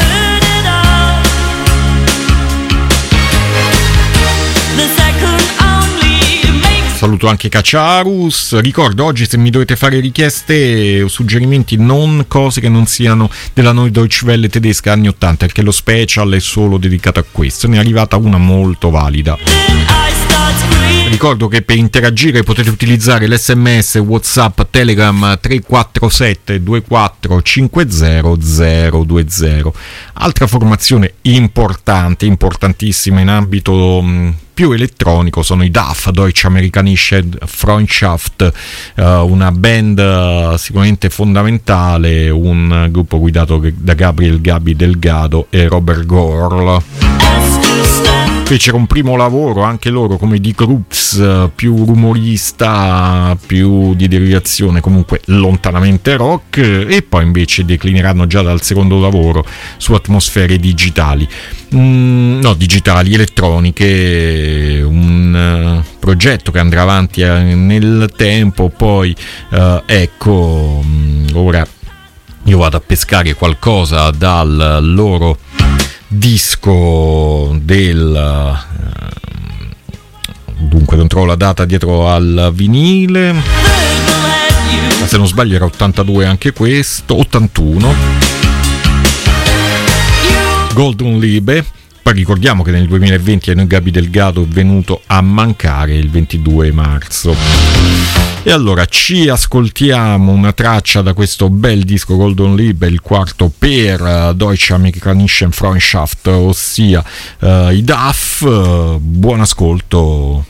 [SPEAKER 2] Saluto anche Cacciarus. Ricordo oggi, se mi dovete fare richieste o suggerimenti, non cose che non siano della Neue Deutsche Welle tedesca anni ottanta, perché lo special è solo dedicato a questo. Ne è arrivata una molto valida. Ricordo che per interagire potete utilizzare l'esse emme esse, WhatsApp, Telegram tre quattro sette due quattro cinque zero zero due zero. Altra formazione importante, importantissima in ambito mh, più elettronico sono i D A F, Deutsche Amerikanische Freundschaft, uh, una band uh, sicuramente fondamentale, un gruppo guidato da Gabriel Gabi Delgado e Robert Gorl. Fecero un primo lavoro anche loro come Die Krups, più rumorista, più di derivazione, comunque lontanamente rock, e poi invece declineranno già dal secondo lavoro su atmosfere digitali, mm, no digitali, elettroniche, un uh, progetto che andrà avanti uh, nel tempo. Poi uh, ecco, um, ora io vado a pescare qualcosa dal loro disco del dunque non trovo la data dietro al vinile, ma se non sbaglio era ottantadue anche questo, ottantuno, Golden Liebe. Poi ricordiamo che nel duemilaventi a noi Gabi Delgado è venuto a mancare il ventidue marzo. E allora ci ascoltiamo una traccia da questo bel disco Golden Liebe, il quarto per Deutsche Amerikanische Freundschaft, ossia uh, i D A F. Uh, buon ascolto.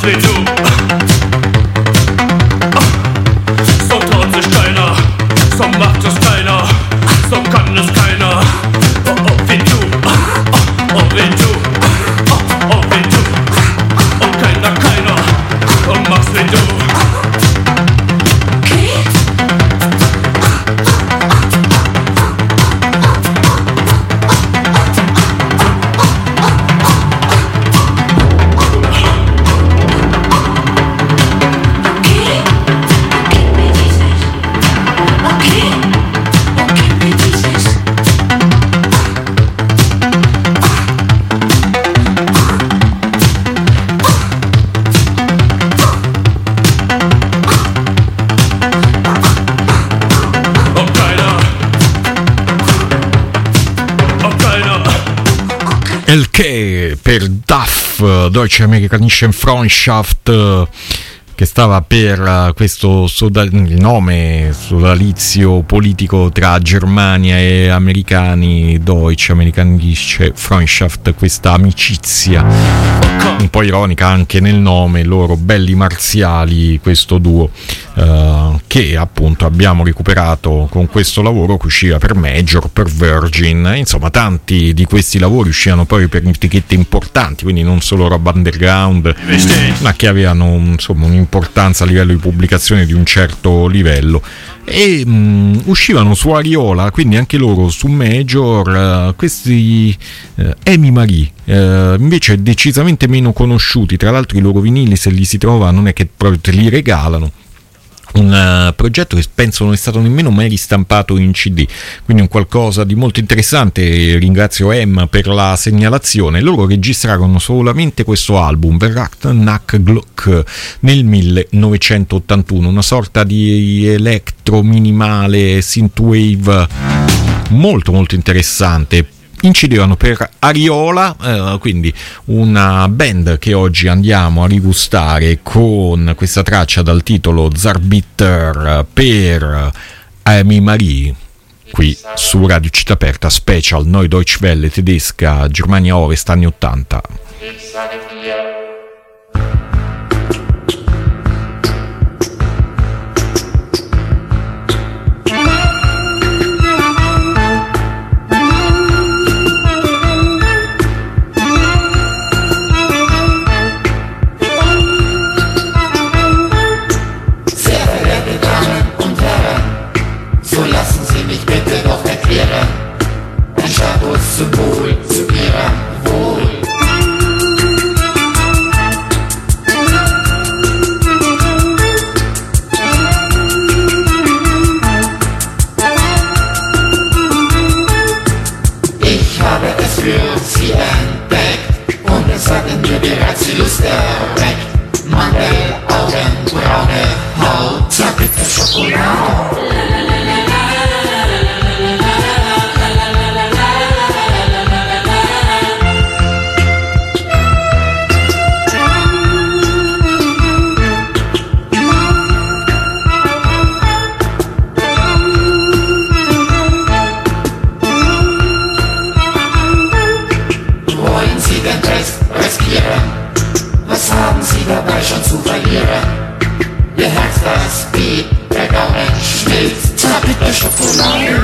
[SPEAKER 5] machst wie du. So traut sich keiner, so macht es keiner, so kann es keiner. Oh, oh, wie du, oh, oh, wie du, oh, oh, wie du. Und keiner, keiner, und machst wie du.
[SPEAKER 2] El che per D A F, Deutsche Amerikanische Freundschaft, che stava per questo soda- il nome sodalizio politico tra Germania e americani, Deutsche Amerikanische Freundschaft, questa amicizia un po' ironica anche nel nome, loro belli marziali, questo duo uh, che appunto abbiamo recuperato con questo lavoro che usciva per Major, per Virgin, insomma tanti di questi lavori uscivano poi per etichette importanti, quindi non solo roba underground, ma che avevano insomma un'importanza a livello di pubblicazione di un certo livello, e mh, uscivano su Ariola, quindi anche loro su Major. Uh, questi uh, Amy Marie uh, invece decisamente meno conosciuti, tra l'altro i loro vinili se li si trova non è che proprio te li regalano. Un uh, progetto che penso non è stato nemmeno mai ristampato in C D, quindi un qualcosa di molto interessante. Ringrazio Emma per la segnalazione. Loro registrarono solamente questo album, Verracht Gluck, nel millenovecentottantuno, una sorta di electro minimale synthwave molto molto interessante. Incidevano per Ariola, eh, quindi una band che oggi andiamo a rigustare con questa traccia dal titolo Zarbitter per Amy Marie, qui su Radio Città Aperta, special Neue Deutsche Welle tedesca, Germania Ovest, anni ottanta.
[SPEAKER 8] Symbol zu ihrem Wohl. Ich habe es für sie entdeckt und es hat in mir bereits die Lust erweckt. Mandelaugen, braune Haut, zerbitte Schokolade. Was haben Sie dabei schon zu verlieren? Ihr Herz, das bebt, der Gaumen schmilzt, zerbitte Schokolade.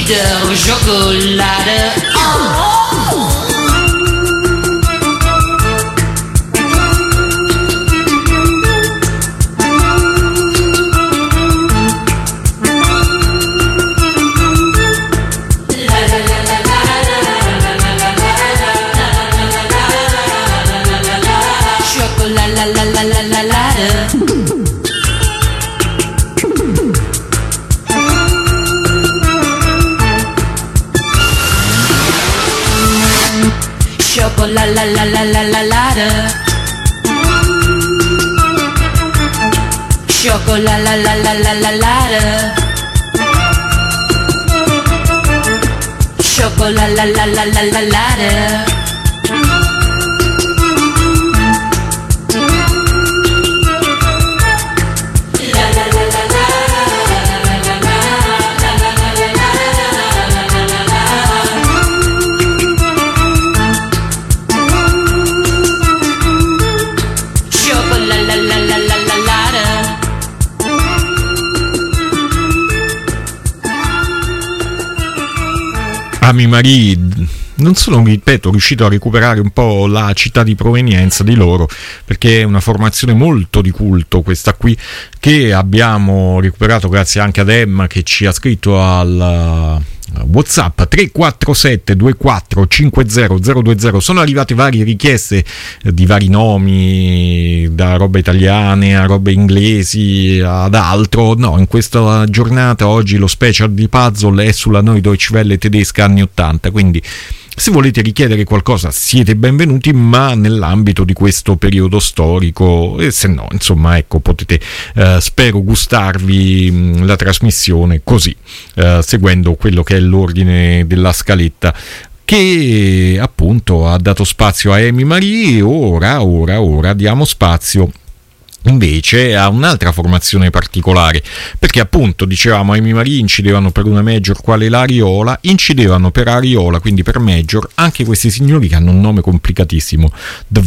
[SPEAKER 4] der Schokolade. Oh. La la la la la la la da. Chocolate la la la la la la da. Chocolate la la la la la la da.
[SPEAKER 2] Ami Marie, non sono, ripeto, riuscito a recuperare un po' la città di provenienza di loro, perché è una formazione molto di culto questa qui, che abbiamo recuperato grazie anche ad Emma che ci ha scritto al WhatsApp tre quattro sette due quattro cinque zero zero due zero. Sono arrivate varie richieste di vari nomi, da robe italiane a robe inglesi ad altro. No, in questa giornata oggi lo special di puzzle è sulla Neue Deutsche Welle tedesca anni ottanta, quindi se volete richiedere qualcosa siete benvenuti, ma nell'ambito di questo periodo storico, e se no, insomma, ecco, potete, eh, spero, gustarvi mh, la trasmissione così, eh, seguendo quello che è l'ordine della scaletta, che appunto ha dato spazio a Amy Marie. Ora, ora, ora diamo spazio invece a un'altra formazione particolare, perché appunto dicevamo Amy Marie incidevano per una major quale la Ariola, incidevano per Ariola, quindi per major, anche questi signori che hanno un nome complicatissimo, The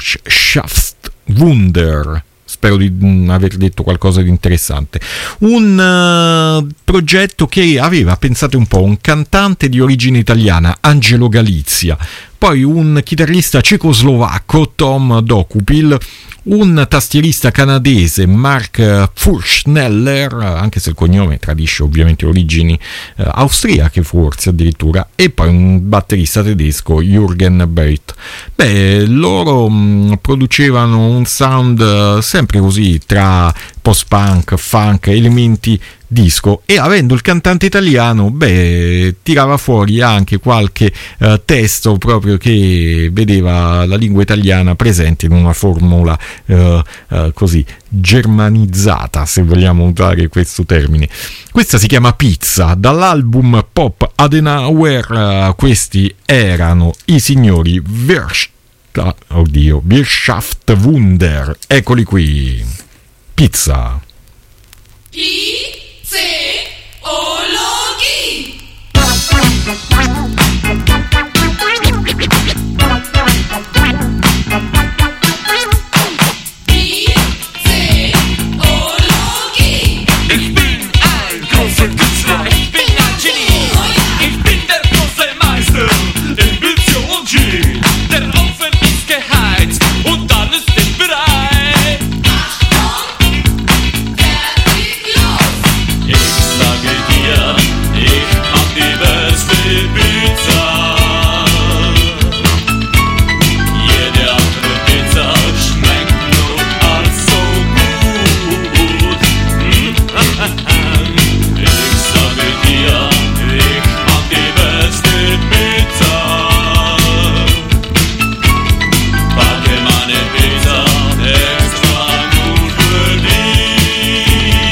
[SPEAKER 2] Wirtschaftswunder. Spero di mh, aver detto qualcosa di interessante. Un uh, progetto che aveva, pensate un po', un cantante di origine italiana, Angelo Galizia, poi un chitarrista cecoslovacco, Tom Dokupil, un tastierista canadese, Mark Furschneller, anche se il cognome tradisce ovviamente origini eh, austriache forse addirittura, e poi un batterista tedesco, Jürgen Beit. Beh, loro mh, producevano un sound eh, sempre così tra post-punk, funk, elementi disco, e avendo il cantante italiano, beh, tirava fuori anche qualche eh, testo proprio che vedeva la lingua italiana presente in una formula eh, eh, così germanizzata, se vogliamo usare questo termine. Questa si chiama Pizza, dall'album Pop Adenauer. Eh, questi erano i signori Wirsch, oddio, Wirtschaftswunder. Eccoli qui. Pizza.
[SPEAKER 4] Pizzeologie. Pizzeologie.
[SPEAKER 5] Ich bin ein großer Künstler, ich bin ein Genie. Ich bin der große Meister in Pizzeologie. Der Ofen ist geheizt und alles ist bereit. Ich sage dir, ich hab die beste Pizza. Jede andere Pizza schmeckt nur allzu gut. Ich sage dir, ich hab die beste Pizza. Backe meine Pizza extra nur für dich.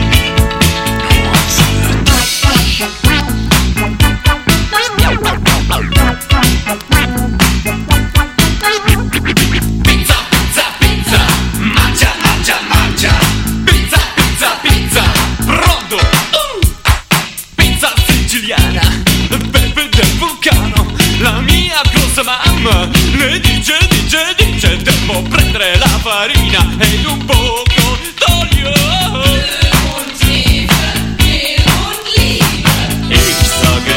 [SPEAKER 5] Pizza, pizza, pizza, mangia, mangia, mangia. Pizza, pizza, pizza, pronto. Uh! Pizza siciliana, pepe del vulcano. La mia grossa mamma le dice, dice, dice, devo prendere la farina ed un poco d'olio. Ich sage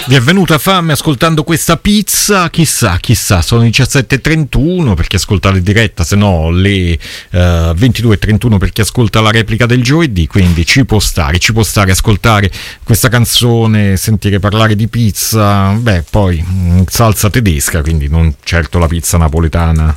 [SPEAKER 2] Vi è venuta fame ascoltando questa pizza? Chissà, chissà, sono le diciassette e trentuno per chi ascolta la diretta, se no le uh, ventidue e trentuno per chi ascolta la replica del giovedì, quindi ci può stare, ci può stare ascoltare questa canzone, sentire parlare di pizza, beh, poi mh, salsa tedesca, quindi non certo la pizza napoletana,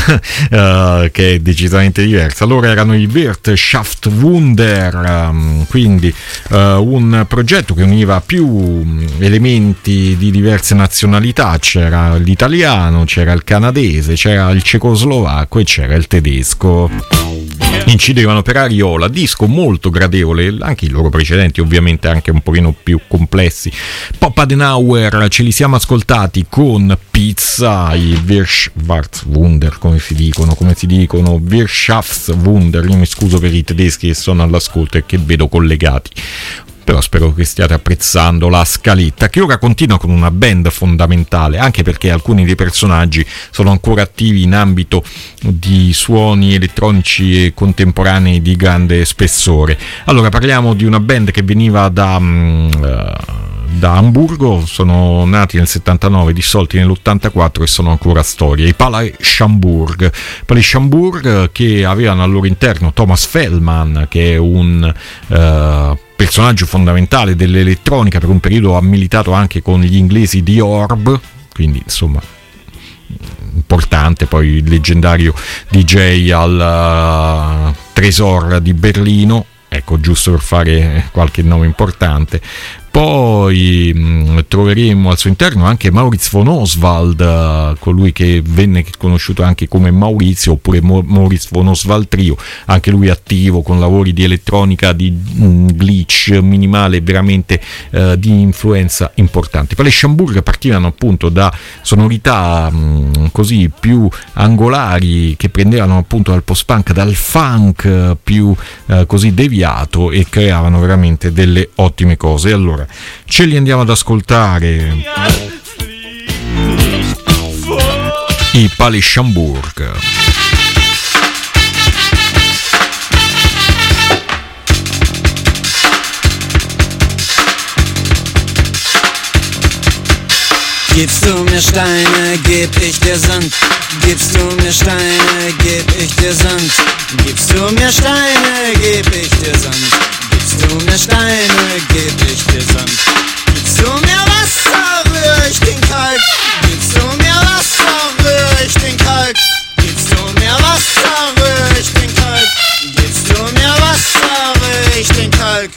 [SPEAKER 2] uh, che è decisamente diversa. Allora erano i Wirtschaftswunder, um, quindi uh, un progetto che univa più um, elementi di diverse nazionalità, c'era l'italiano, c'era il canadese, c'era il cecoslovacco e c'era il tedesco. Incidevano per Ariola, disco molto gradevole, anche i loro precedenti ovviamente anche un pochino più complessi. Pop Adenauer ce li siamo ascoltati con Pizza, i Wirtschaftswunder, come si dicono, come si dicono, Wirtschaftswunder, io mi scuso per i tedeschi che sono all'ascolto e che vedo collegati. Però spero che stiate apprezzando la scaletta, che ora continua con una band fondamentale, anche perché alcuni dei personaggi sono ancora attivi in ambito di suoni elettronici e contemporanei di grande spessore. Allora parliamo di una band che veniva da... Um, uh, da Amburgo, sono nati nel settantanove, dissolti nell'ottantaquattro e sono ancora storia, i Palais Schaumburg. Palais Schaumburg che avevano al loro interno Thomas Feldman, che è un uh, personaggio fondamentale dell'elettronica, per un periodo ha militato anche con gli inglesi di Orb, quindi insomma importante, poi il leggendario D J al uh, Tresor di Berlino, ecco, giusto per fare qualche nome importante. Poi mh, troveremo al suo interno anche Maurits von Oswald, uh, colui che venne conosciuto anche come Maurizio, oppure Mo- Maurits von Oswald Trio, anche lui attivo con lavori di elettronica, di mh, glitch minimale, veramente uh, di influenza importante. Palais Schaumburg partivano appunto da sonorità mh, così più angolari, che prendevano appunto dal post-punk, dal funk uh, più uh, così deviato, e creavano veramente delle ottime cose. Allora ce li andiamo ad ascoltare, i Palais Schaumburg.
[SPEAKER 9] Gibst du mir Steine, geb ich dir Sand. Gibst du mir Steine, geb ich dir Sand. Gibst du mir Steine, geb ich dir Sand. Gibst du mir Steine, geb ich dir Sand. Gibst du mir Wasser, rühr ich den Kalk. Gibst du mir Wasser, rühr ich den Kalk. Gibst du mir Wasser, rühr ich den Kalk. Gibst du mir Wasser, rühr ich den Kalk.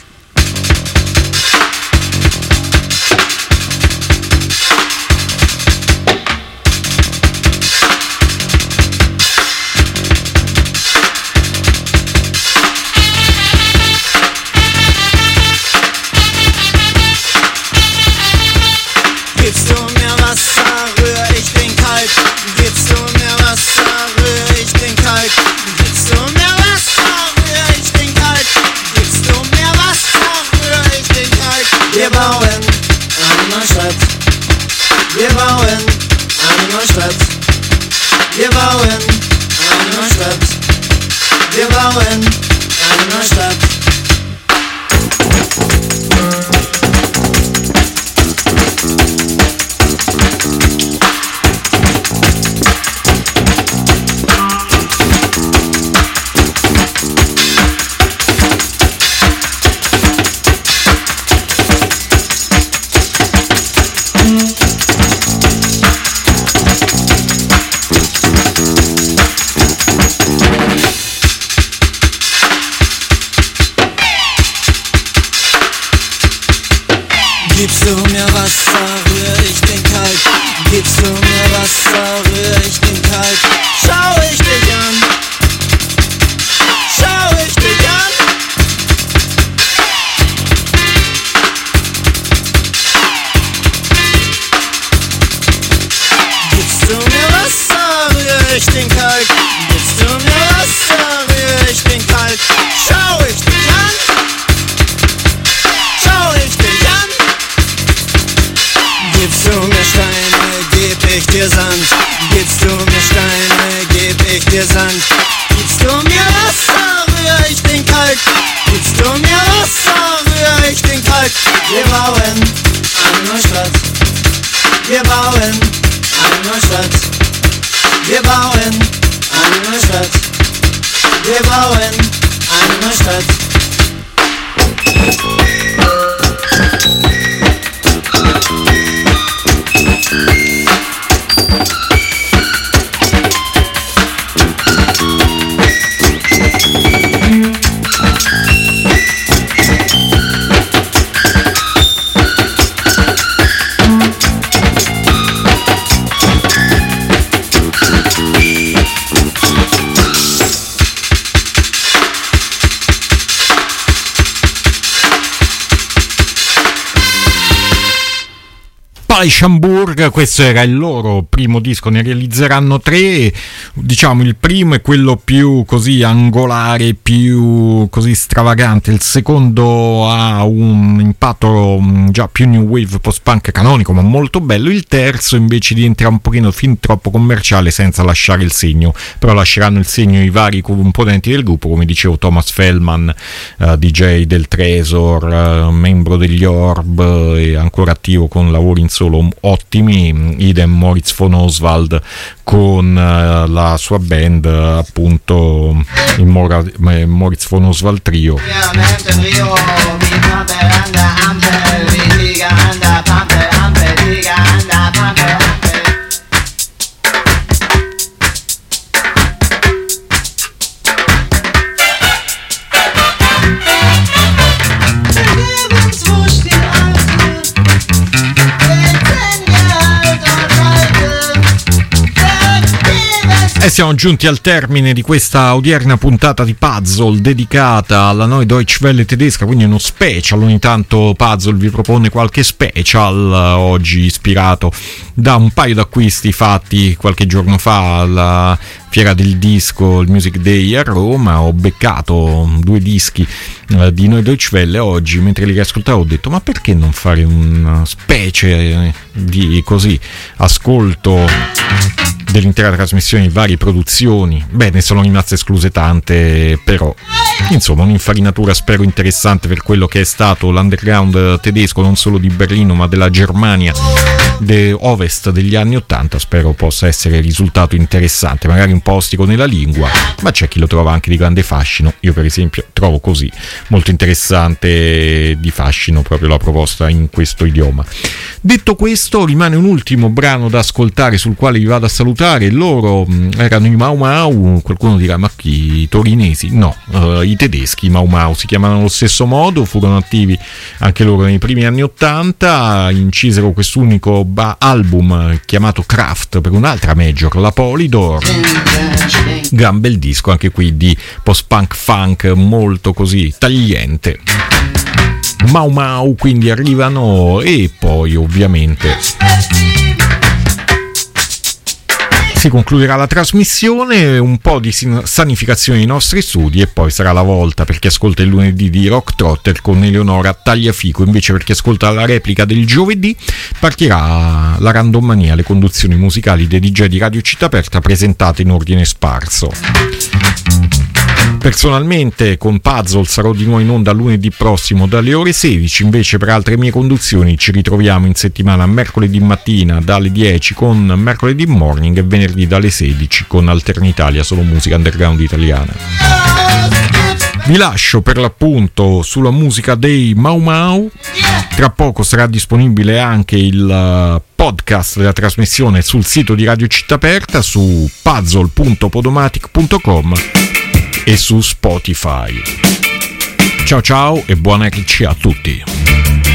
[SPEAKER 9] Gibst du mir Wasser, rühr ich den Kalk. Gibst du mir Wasser, rühr ich den Kalk. Gibst du mir Wasser, rühr ich den Kalk. Gibst du mir Wasser, rühr ich den Kalk. Wir bauen eine neue Stadt. Wir bauen eine neue Stadt. Wir bauen eine neue Stadt. Wir bauen eine neue Stadt. Gibst du mir Wasser, rühr ich den Kalk. Gibst du mir Wasser, rühr ich den Kalk. Schau ich dich an. Schau ich dich an. Gibst du mir Wasser, rühr ich den Kalk. Gibst du mir Wasser, rühr ich den Kalk. Schau ich dich an. Schau ich dich an. Gibst du mir Steine, geb ich dir Sand. Gibst du mir Steine, geb ich dir Sand. Gibst du mir Wasser, rühr ich den Kalk. Gibst du mir Wasser, rühr ich den Kalk. Wir bauen eine neue Stadt. neue Stadt. Wir bauen eine neue Stadt. Wir bauen eine neue Stadt.
[SPEAKER 2] Hamburg, questo era il loro primo disco, ne realizzeranno tre, diciamo il primo è quello più così angolare, più così stravagante, il secondo ha un impatto già più new wave post-punk canonico ma molto bello, il terzo invece diventerà un pochino fin troppo commerciale senza lasciare il segno, però lasceranno il segno i vari componenti del gruppo, come dicevo Thomas Feldman, uh, D J del Tresor, uh, membro degli Orb e ancora attivo con lavori in solo ottimi, idem Moritz von Oswald con uh, la sua band, uh, appunto il Mora- Moritz von Oswald Trio. E siamo giunti al termine di questa odierna puntata di Puzzle dedicata alla Neue Deutsche Welle tedesca, quindi uno special. Ogni tanto Puzzle vi propone qualche special, oggi ispirato da un paio d'acquisti fatti qualche giorno fa alla Fiera del Disco, il Music Day a Roma. Ho beccato due dischi eh, di Neue Deutsche Welle oggi, mentre li riascoltavo ho detto ma perché non fare una specie di così ascolto dell'intera trasmissione di varie produzioni. Beh, ne sono rimaste escluse tante, però insomma un'infarinatura spero interessante per quello che è stato l'underground tedesco, non solo di Berlino ma della Germania de ovest degli anni ottanta. Spero possa essere risultato interessante, magari un po' ostico nella lingua, ma c'è chi lo trova anche di grande fascino. Io per esempio trovo così molto interessante di fascino proprio la proposta in questo idioma. Detto questo, rimane un ultimo brano da ascoltare sul quale vi vado a salutare. Loro mh, erano i Mau Mau. Qualcuno dirà ma chi, i torinesi? No, uh, i tedeschi. I Mau Mau si chiamano allo stesso modo, furono attivi anche loro nei primi anni ottanta, incisero quest'unico ba- album chiamato Kraft per un'altra major, la Polydor. Gran bel disco anche qui di post-punk funk molto così tagliente. Mau Mau quindi arrivano, e poi ovviamente si concluderà la trasmissione, un po' di sanificazione dei nostri studi e poi sarà la volta per chi ascolta il lunedì di Rock Trotter con Eleonora Tagliafico. Invece per chi ascolta la replica del giovedì partirà la Randomania, le conduzioni musicali dei D J di Radio Città Aperta presentate in ordine sparso. Personalmente con Puzzle sarò di nuovo in onda lunedì prossimo dalle ore sedici, invece per altre mie conduzioni ci ritroviamo in settimana mercoledì mattina dalle dieci con Mercoledì Morning e venerdì dalle sedici con Alternitalia, solo musica underground italiana. Vi lascio per l'appunto sulla musica dei Mau Mau. Tra poco sarà disponibile anche il podcast della trasmissione sul sito di Radio Città Aperta su puzzle punto podomatic punto com e su Spotify. Ciao ciao e buona R C a tutti.